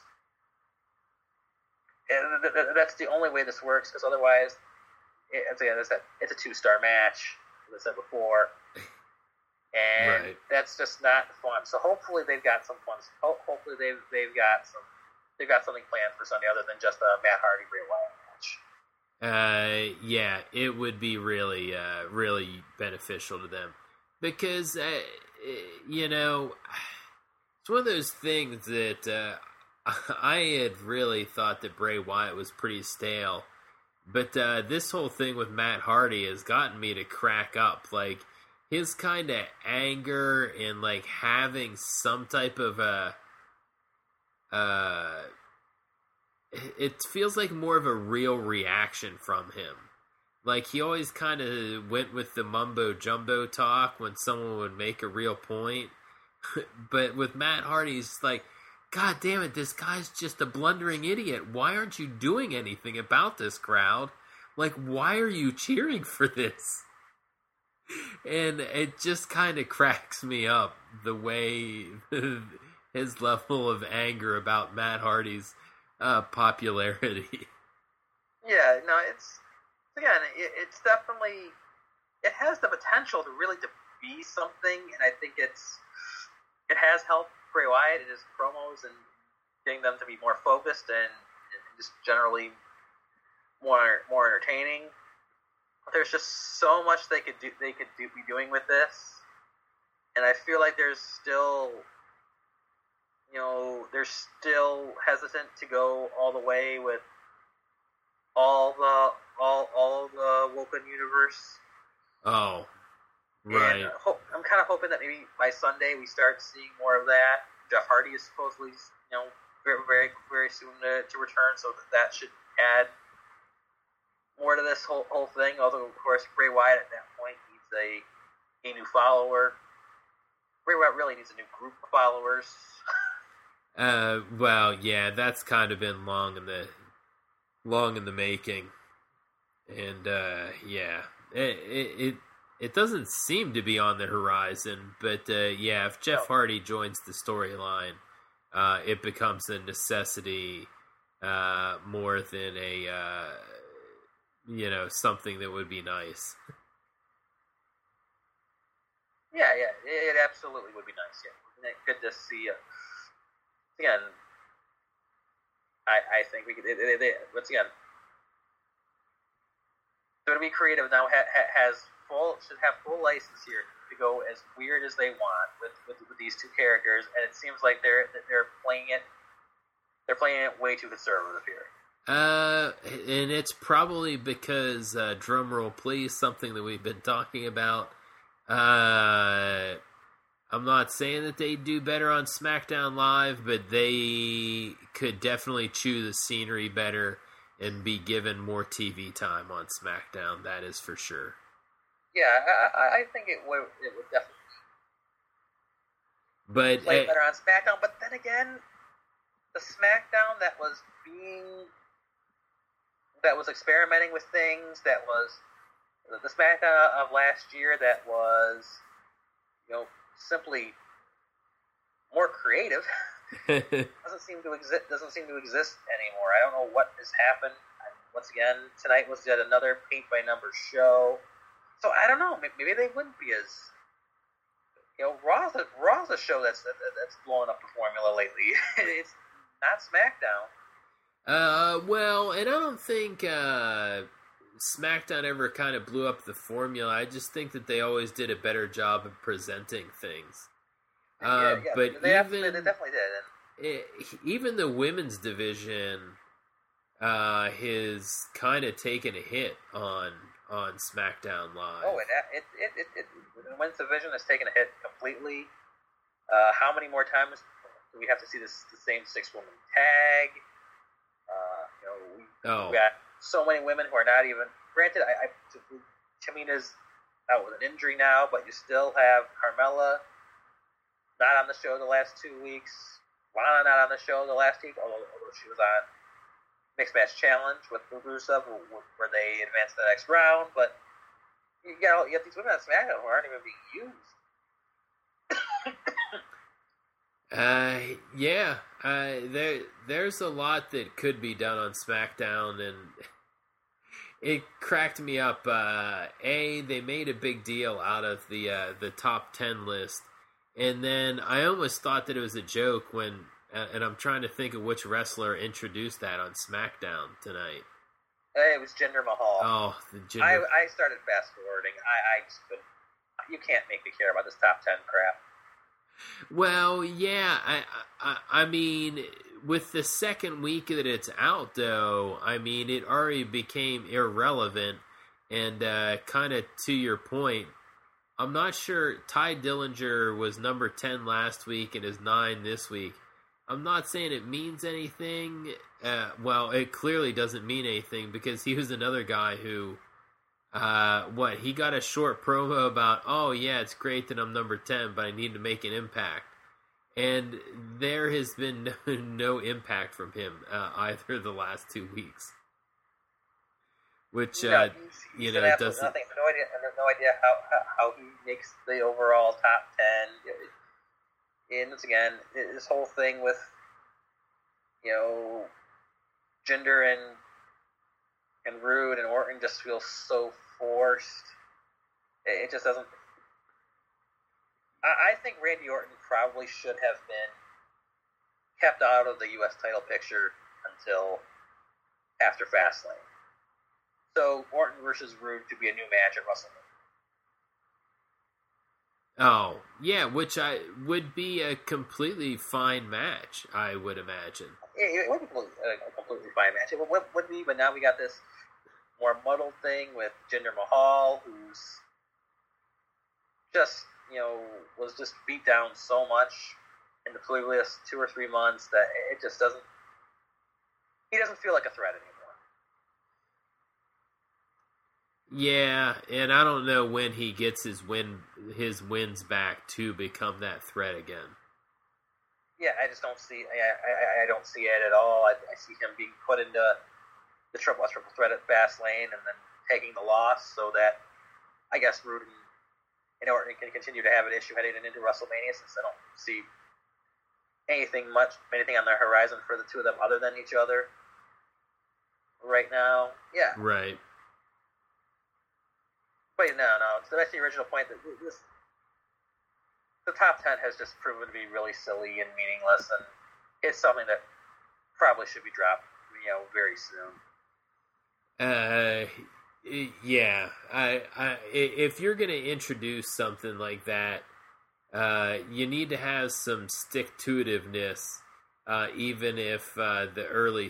Speaker 2: And that's the only way this works, because otherwise, it's a 2-star match, as I said before. And
Speaker 1: right.
Speaker 2: That's just not fun. So hopefully they've got some fun. Hopefully they've got something planned for Sunday other than just a Matt Hardy Bray Wyatt match.
Speaker 1: Yeah, it would be really, really beneficial to them, because it's one of those things that I had really thought that Bray Wyatt was pretty stale, but this whole thing with Matt Hardy has gotten me to crack up. Like, his kind of anger and like having some type of it feels like more of a real reaction from him. Like, he always kind of went with the mumbo jumbo talk when someone would make a real point. But with Matt Hardy, he's like, God damn it, this guy's just a blundering idiot. Why aren't you doing anything about this, crowd? Like, why are you cheering for this? And it just kind of cracks me up, the way his level of anger about Matt Hardy's popularity.
Speaker 2: Yeah, no, it's definitely, it has the potential to really to be something, and I think it has helped Bray Wyatt in his promos and getting them to be more focused and just generally more entertaining. There's just so much they could be doing with this, and I feel like there's still, they're still hesitant to go all the way with all the Woken universe.
Speaker 1: Oh, right.
Speaker 2: And I'm kind of hoping that maybe by Sunday we start seeing more of that. Jeff Hardy is supposedly, very, very, very soon to return, so that should add more to this whole thing. Although, of course, Bray Wyatt at that point needs a new follower. Bray Wyatt really needs a new group of followers.
Speaker 1: Well, yeah, that's kind of been long in the making, and yeah, it doesn't seem to be on the horizon. But yeah, if Jeff Hardy joins the storyline, it becomes a necessity more than a something that would be nice.
Speaker 2: Yeah, it absolutely would be nice. Yeah, good to see. Again, I think we could. Once again, WWE Creative now should have full license here to go as weird as they want with these two characters, and it seems like they're playing it. They're playing it way too conservative here.
Speaker 1: And it's probably because drumroll please, something that we've been talking about. I'm not saying that they do better on SmackDown Live, but they could definitely chew the scenery better and be given more TV time on SmackDown. That is for sure.
Speaker 2: Yeah, I think it would definitely play better on SmackDown. But then again, the SmackDown that was experimenting with things, that was the SmackDown of last year that was, simply more creative. doesn't seem to exist anymore. I don't know what has happened. Once again, tonight was yet another paint by numbers show. So I don't know. Maybe they wouldn't be as Raw's a show that's blowing up the formula lately. It's not SmackDown.
Speaker 1: Well, and I don't think SmackDown ever kind of blew up the formula. I just think that they always did a better job of presenting things.
Speaker 2: Yeah,
Speaker 1: but
Speaker 2: they definitely did.
Speaker 1: Even the women's division has kind of taken a hit on SmackDown Live.
Speaker 2: Oh, the women's division has taken a hit completely. How many more times do we have to see the same 6-woman tag? We got so many women who are not even. Granted, Tamina's out with an injury now, but you still have Carmella not on the show the last 2 weeks. Lana not on the show the last week, although she was on Mixed Match Challenge with Rusev, where they advanced to the next round. But you got these women on SmackDown who aren't even being
Speaker 1: used. There's a lot that could be done on SmackDown, and it cracked me up. They made a big deal out of the top 10 list, and then I almost thought that it was a joke when, and I'm trying to think of which wrestler introduced that on SmackDown tonight.
Speaker 2: It was Jinder Mahal.
Speaker 1: Oh, the Jinder.
Speaker 2: I started fast forwarding. I just couldn't. You can't make me care about this top 10 crap.
Speaker 1: Well, yeah, I mean, with the second week that it's out, though, I mean, it already became irrelevant, and kind of to your point, I'm not sure. Ty Dillinger was number 10 last week and is 9 this week. I'm not saying it means anything. Well, it clearly doesn't mean anything, because he was another guy who, he got a short promo about, oh yeah, it's great that I'm number 10, but I need to make an impact. And there has been no impact from him either the last 2 weeks. Which,
Speaker 2: he's doesn't... nothing. No idea how he makes the overall top 10. And once again, this whole thing with, Jinder and Rude and Orton just feels so forced. It just doesn't. I think Randy Orton probably should have been kept out of the U.S. title picture until after Fastlane. So Orton versus Rude to be a new match at WrestleMania.
Speaker 1: Oh, yeah, which would be a completely fine match, I would imagine.
Speaker 2: It would be a completely fine match. It would be, but now we got this more muddled thing with Jinder Mahal, who's just, was just beat down so much in the previous 2 or 3 months that it just doesn't. He doesn't feel like a threat anymore.
Speaker 1: Yeah, and I don't know when he gets his wins back to become that threat again.
Speaker 2: Yeah, I just don't see. I don't see it at all. I see him being put into the triple threat at Fastlane and then taking the loss, so that I guess Rude and Orton can continue to have an issue heading into WrestleMania, since I don't see anything on the horizon for the two of them other than each other right now. Yeah.
Speaker 1: Right.
Speaker 2: But no. So that's the original point, that the top 10 has just proven to be really silly and meaningless, and it's something that probably should be dropped, very soon.
Speaker 1: Yeah. If you're going to introduce something like that, you need to have some stick-to-itiveness, even if the early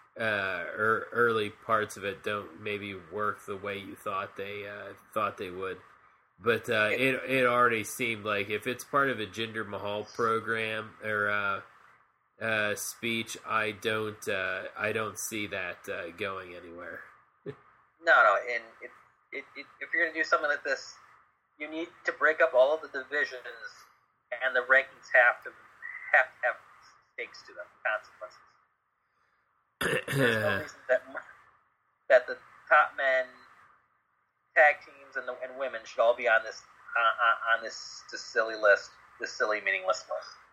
Speaker 1: parts of it don't maybe work the way you thought they would. But it already seemed like if it's part of a Jinder Mahal program or speech, I don't see that going anywhere.
Speaker 2: No, and if you're going to do something like this, you need to break up all of the divisions, and the rankings have to have stakes to them, consequences. There's no reason that the top men, tag teams, and women should all be on this silly list, this silly meaningless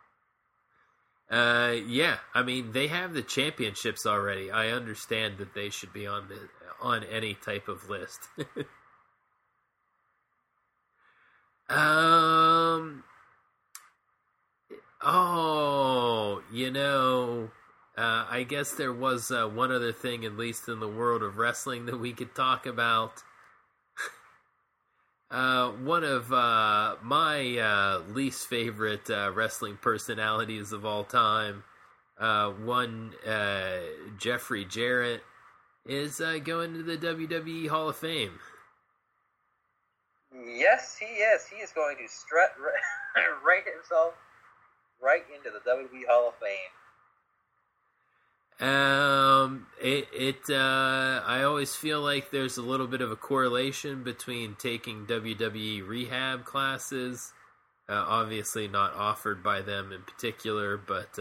Speaker 2: list.
Speaker 1: Yeah, I mean, they have the championships already. I understand that they should be on any type of list. I guess there was one other thing, at least in the world of wrestling, that we could talk about. One of my least favorite wrestling personalities of all time, Jeffrey Jarrett, is going to the WWE Hall of Fame.
Speaker 2: Yes, he is. He is going to strut right himself right into the WWE Hall of Fame.
Speaker 1: I always feel like there's a little bit of a correlation between taking WWE rehab classes, obviously not offered by them in particular, but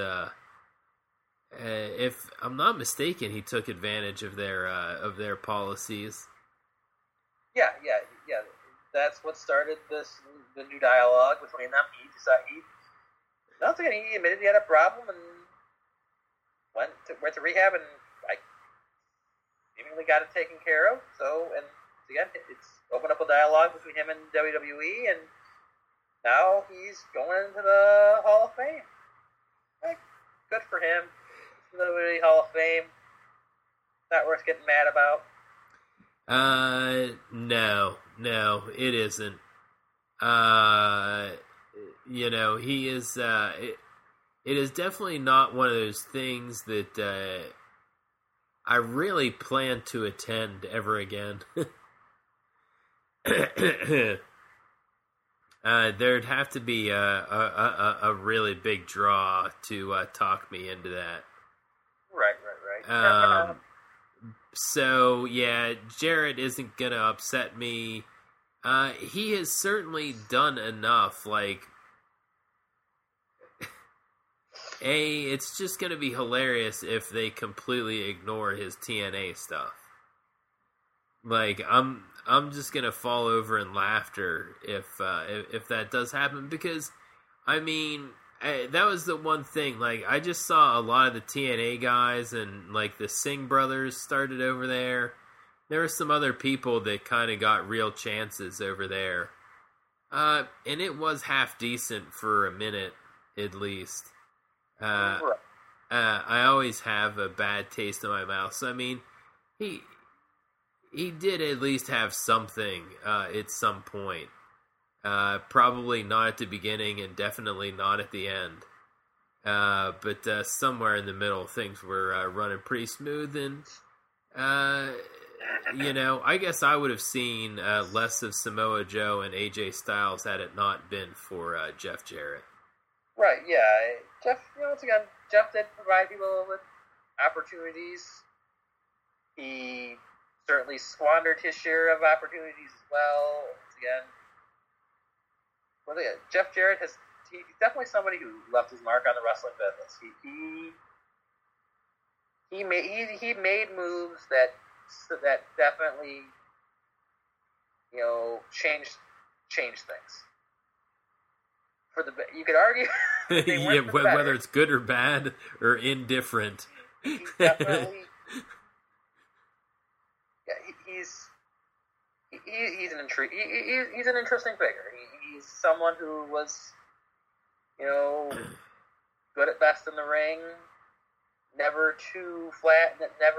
Speaker 1: if I'm not mistaken, he took advantage of their policies.
Speaker 2: Yeah. That's what started the new dialogue between them. Once again, he admitted he had a problem and went to rehab, and I seemingly got it taken care of. So, and again, it's opened up a dialogue between him and WWE, and now he's going into the Hall of Fame. Good for him. The WWE Hall of Fame. Not worth getting mad about.
Speaker 1: No, it isn't. He is. It is definitely not one of those things that I really plan to attend ever again. There'd have to be a really big draw to talk me into that.
Speaker 2: Right.
Speaker 1: So, yeah, Jarrett isn't going to upset me. He has certainly done enough, it's just going to be hilarious if they completely ignore his TNA stuff. I'm just going to fall over in laughter if that does happen, because, I mean, that was the one thing. I just saw a lot of the TNA guys, and the Singh brothers started over there. There were some other people that kind of got real chances over there, and it was half decent for a minute at least.
Speaker 2: Right.
Speaker 1: I always have a bad taste in my mouth. So I mean, he did at least have something at some point. Probably not at the beginning, and definitely not at the end. But somewhere in the middle, things were running pretty smooth, and I guess I would have seen less of Samoa Joe and AJ Styles had it not been for Jeff Jarrett.
Speaker 2: Right, yeah. Jeff, once again, Jeff did provide people with opportunities. He certainly squandered his share of opportunities as well. Once again, Jeff Jarrett he's definitely somebody who left his mark on the wrestling business. He made moves that definitely changed things. You could argue
Speaker 1: yeah, whether it's good or bad or indifferent.
Speaker 2: He definitely, he's an interesting figure. He's someone who was, good at best in the ring, never too flat,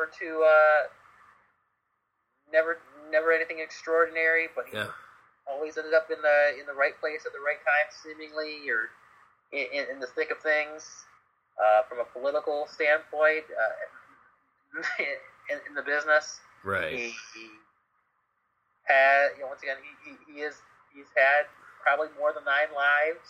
Speaker 2: never anything extraordinary, but he always ended up in the right place at the right time, seemingly, or in the thick of things. From a political standpoint, in the business,
Speaker 1: right?
Speaker 2: He had, once again, he's had probably more than 9 lives.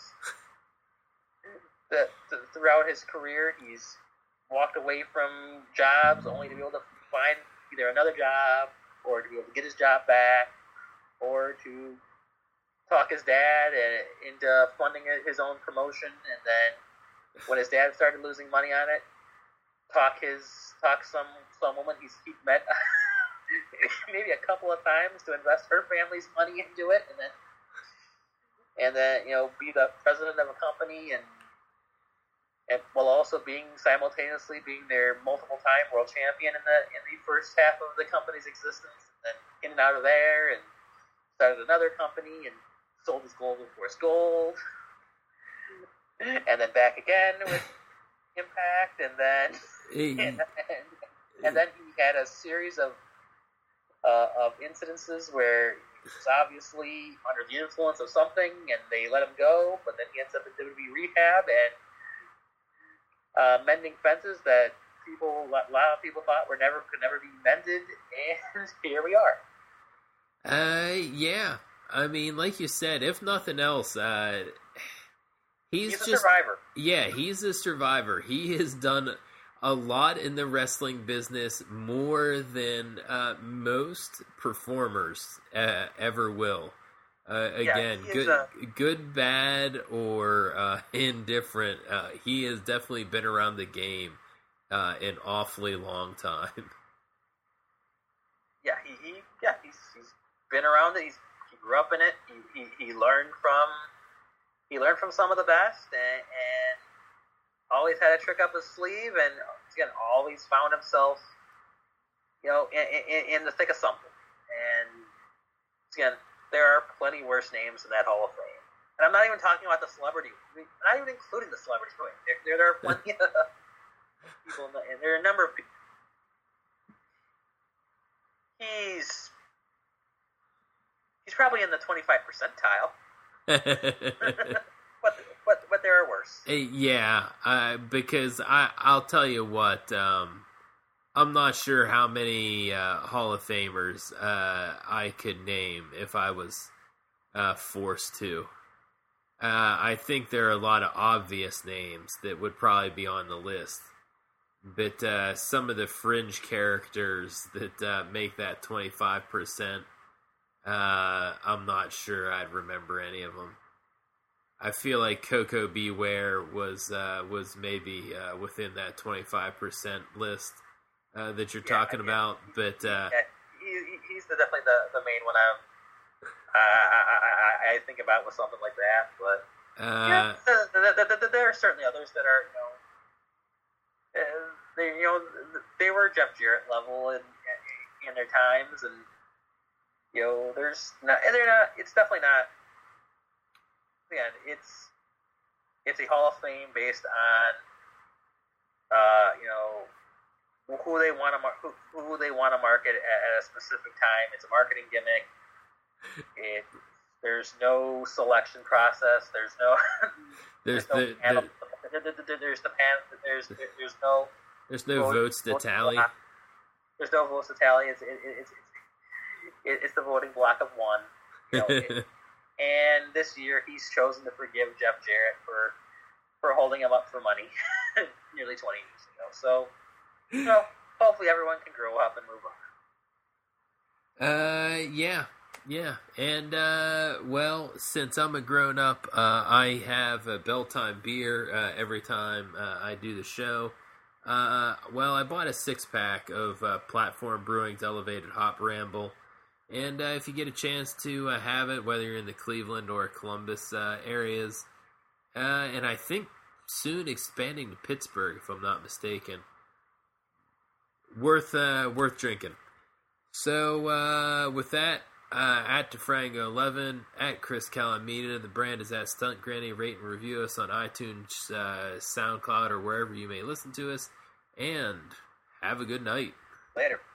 Speaker 2: Throughout his career, he's walked away from jobs only to be able to find either another job or to be able to get his job back, or to talk his dad into funding his own promotion, and then when his dad started losing money on it, talk some woman he met maybe a couple of times to invest her family's money into it, and then be the president of a company, and while also simultaneously being their multiple-time world champion in the first half of the company's existence, and then in and out of there, and started another company and sold his gold before his gold, and then back again with Impact, and then and then he had a series of incidences where he was obviously under the influence of something, and they let him go, but then he ends up in WWE rehab and mending fences that a lot of people thought could never be mended, and here we are.
Speaker 1: Yeah. I mean, like you said, if nothing else, he's
Speaker 2: a survivor.
Speaker 1: Yeah, he's a survivor. He has done a lot in the wrestling business, more than most performers ever will. Again, good, bad, or indifferent. He has definitely been around the game an awfully long time.
Speaker 2: Yeah, he's been around it. He grew up in it. He learned from some of the best, and always had a trick up his sleeve, and again, always found himself, in the thick of something. And again, there are plenty worse names in that Hall of Fame, and I'm not even talking about the celebrity. I'm not even including the celebrity. There are plenty of people, and there are a number of people. He's probably in the 25th percentile. but there are worse.
Speaker 1: Yeah, because I'll tell you what, I'm not sure how many Hall of Famers I could name if I was forced to. I think there are a lot of obvious names that would probably be on the list. But some of the fringe characters that make that 25%, I'm not sure I'd remember any of them. I feel like Coco Beware was maybe within that 25% list that you're talking about, but
Speaker 2: he's definitely the main one I think about with something like that. But there are certainly others that are they were Jeff Jarrett level in their times, and it's definitely not. Again, it's a Hall of Fame based You know, who they want to market at a specific time. It's a marketing gimmick. There's no selection process. There's no there's
Speaker 1: no votes to tally.
Speaker 2: There's no votes to tally. It's the voting block of one. You know, and this year he's chosen to forgive Jeff Jarrett for holding him up for money nearly 20 years ago. So, you know, hopefully everyone can grow up and move
Speaker 1: on. Yeah. And, well, since I'm a grown-up, I have a Belltime beer every time I do the show. Well, I bought a 6-pack of Platform Brewing's Elevated Hop Ramble. And if you get a chance to have it, whether you're in the Cleveland or Columbus areas, and I think soon expanding to Pittsburgh, if I'm not mistaken, worth drinking. So with that, at DeFrango11, at Chris Calamita, the brand is at Stunt Granny. Rate and review us on iTunes, SoundCloud, or wherever you may listen to us. And have a good night.
Speaker 2: Later.